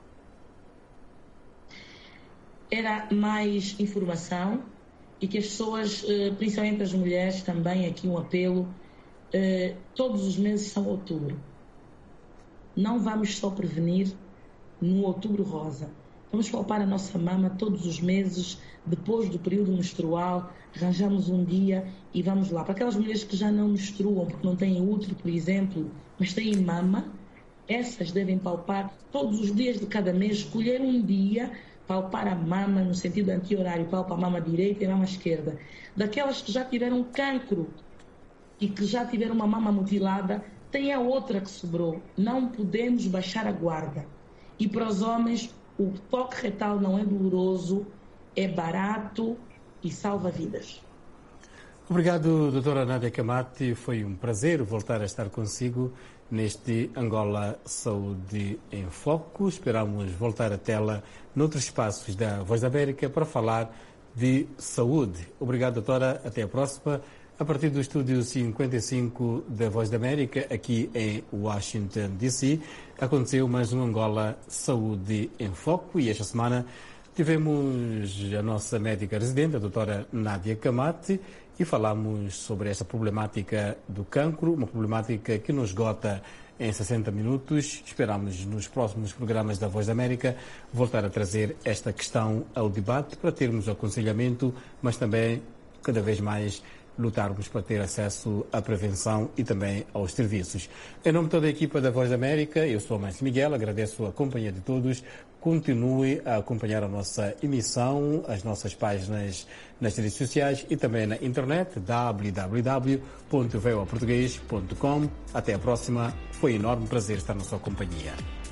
C: Era mais informação e que as pessoas, principalmente as mulheres, também aqui um apelo, todos os meses são outubro. Não vamos só prevenir no outubro rosa. Vamos palpar a nossa mama todos os meses, depois do período menstrual, arranjamos um dia e vamos lá. Para aquelas mulheres que já não menstruam, porque não têm útero, por exemplo, mas têm mama, essas devem palpar todos os dias de cada mês, escolher um dia, palpar a mama no sentido anti-horário, palpa a mama direita e a mama esquerda. Daquelas que já tiveram cancro e que já tiveram uma mama mutilada, tem a outra que sobrou. Não podemos baixar a guarda. E para os homens, o toque retal não é doloroso, é barato e salva vidas.
B: Obrigado, doutora Nádia Camate. Foi um prazer voltar a estar consigo neste Angola Saúde em Foco. Esperamos voltar à tela noutros espaços da Voz da América para falar de saúde. Obrigado, doutora. Até a próxima. A partir do estúdio cinquenta e cinco da Voz da América, aqui em Washington, D C, aconteceu mais um Angola Saúde em Foco e esta semana tivemos a nossa médica residente, a doutora Nádia Camate, e falamos sobre esta problemática do cancro, uma problemática que nos esgota em sessenta minutos. Esperamos nos próximos programas da Voz da América voltar a trazer esta questão ao debate para termos aconselhamento, mas também cada vez mais lutarmos para ter acesso à prevenção e também aos serviços. Em nome de toda a equipa da Voz da América, eu sou o Márcio Miguel, agradeço a companhia de todos. Continue a acompanhar a nossa emissão, as nossas páginas nas redes sociais e também na internet, w w w ponto voa português ponto com. Até a próxima. Foi um enorme prazer estar na sua companhia.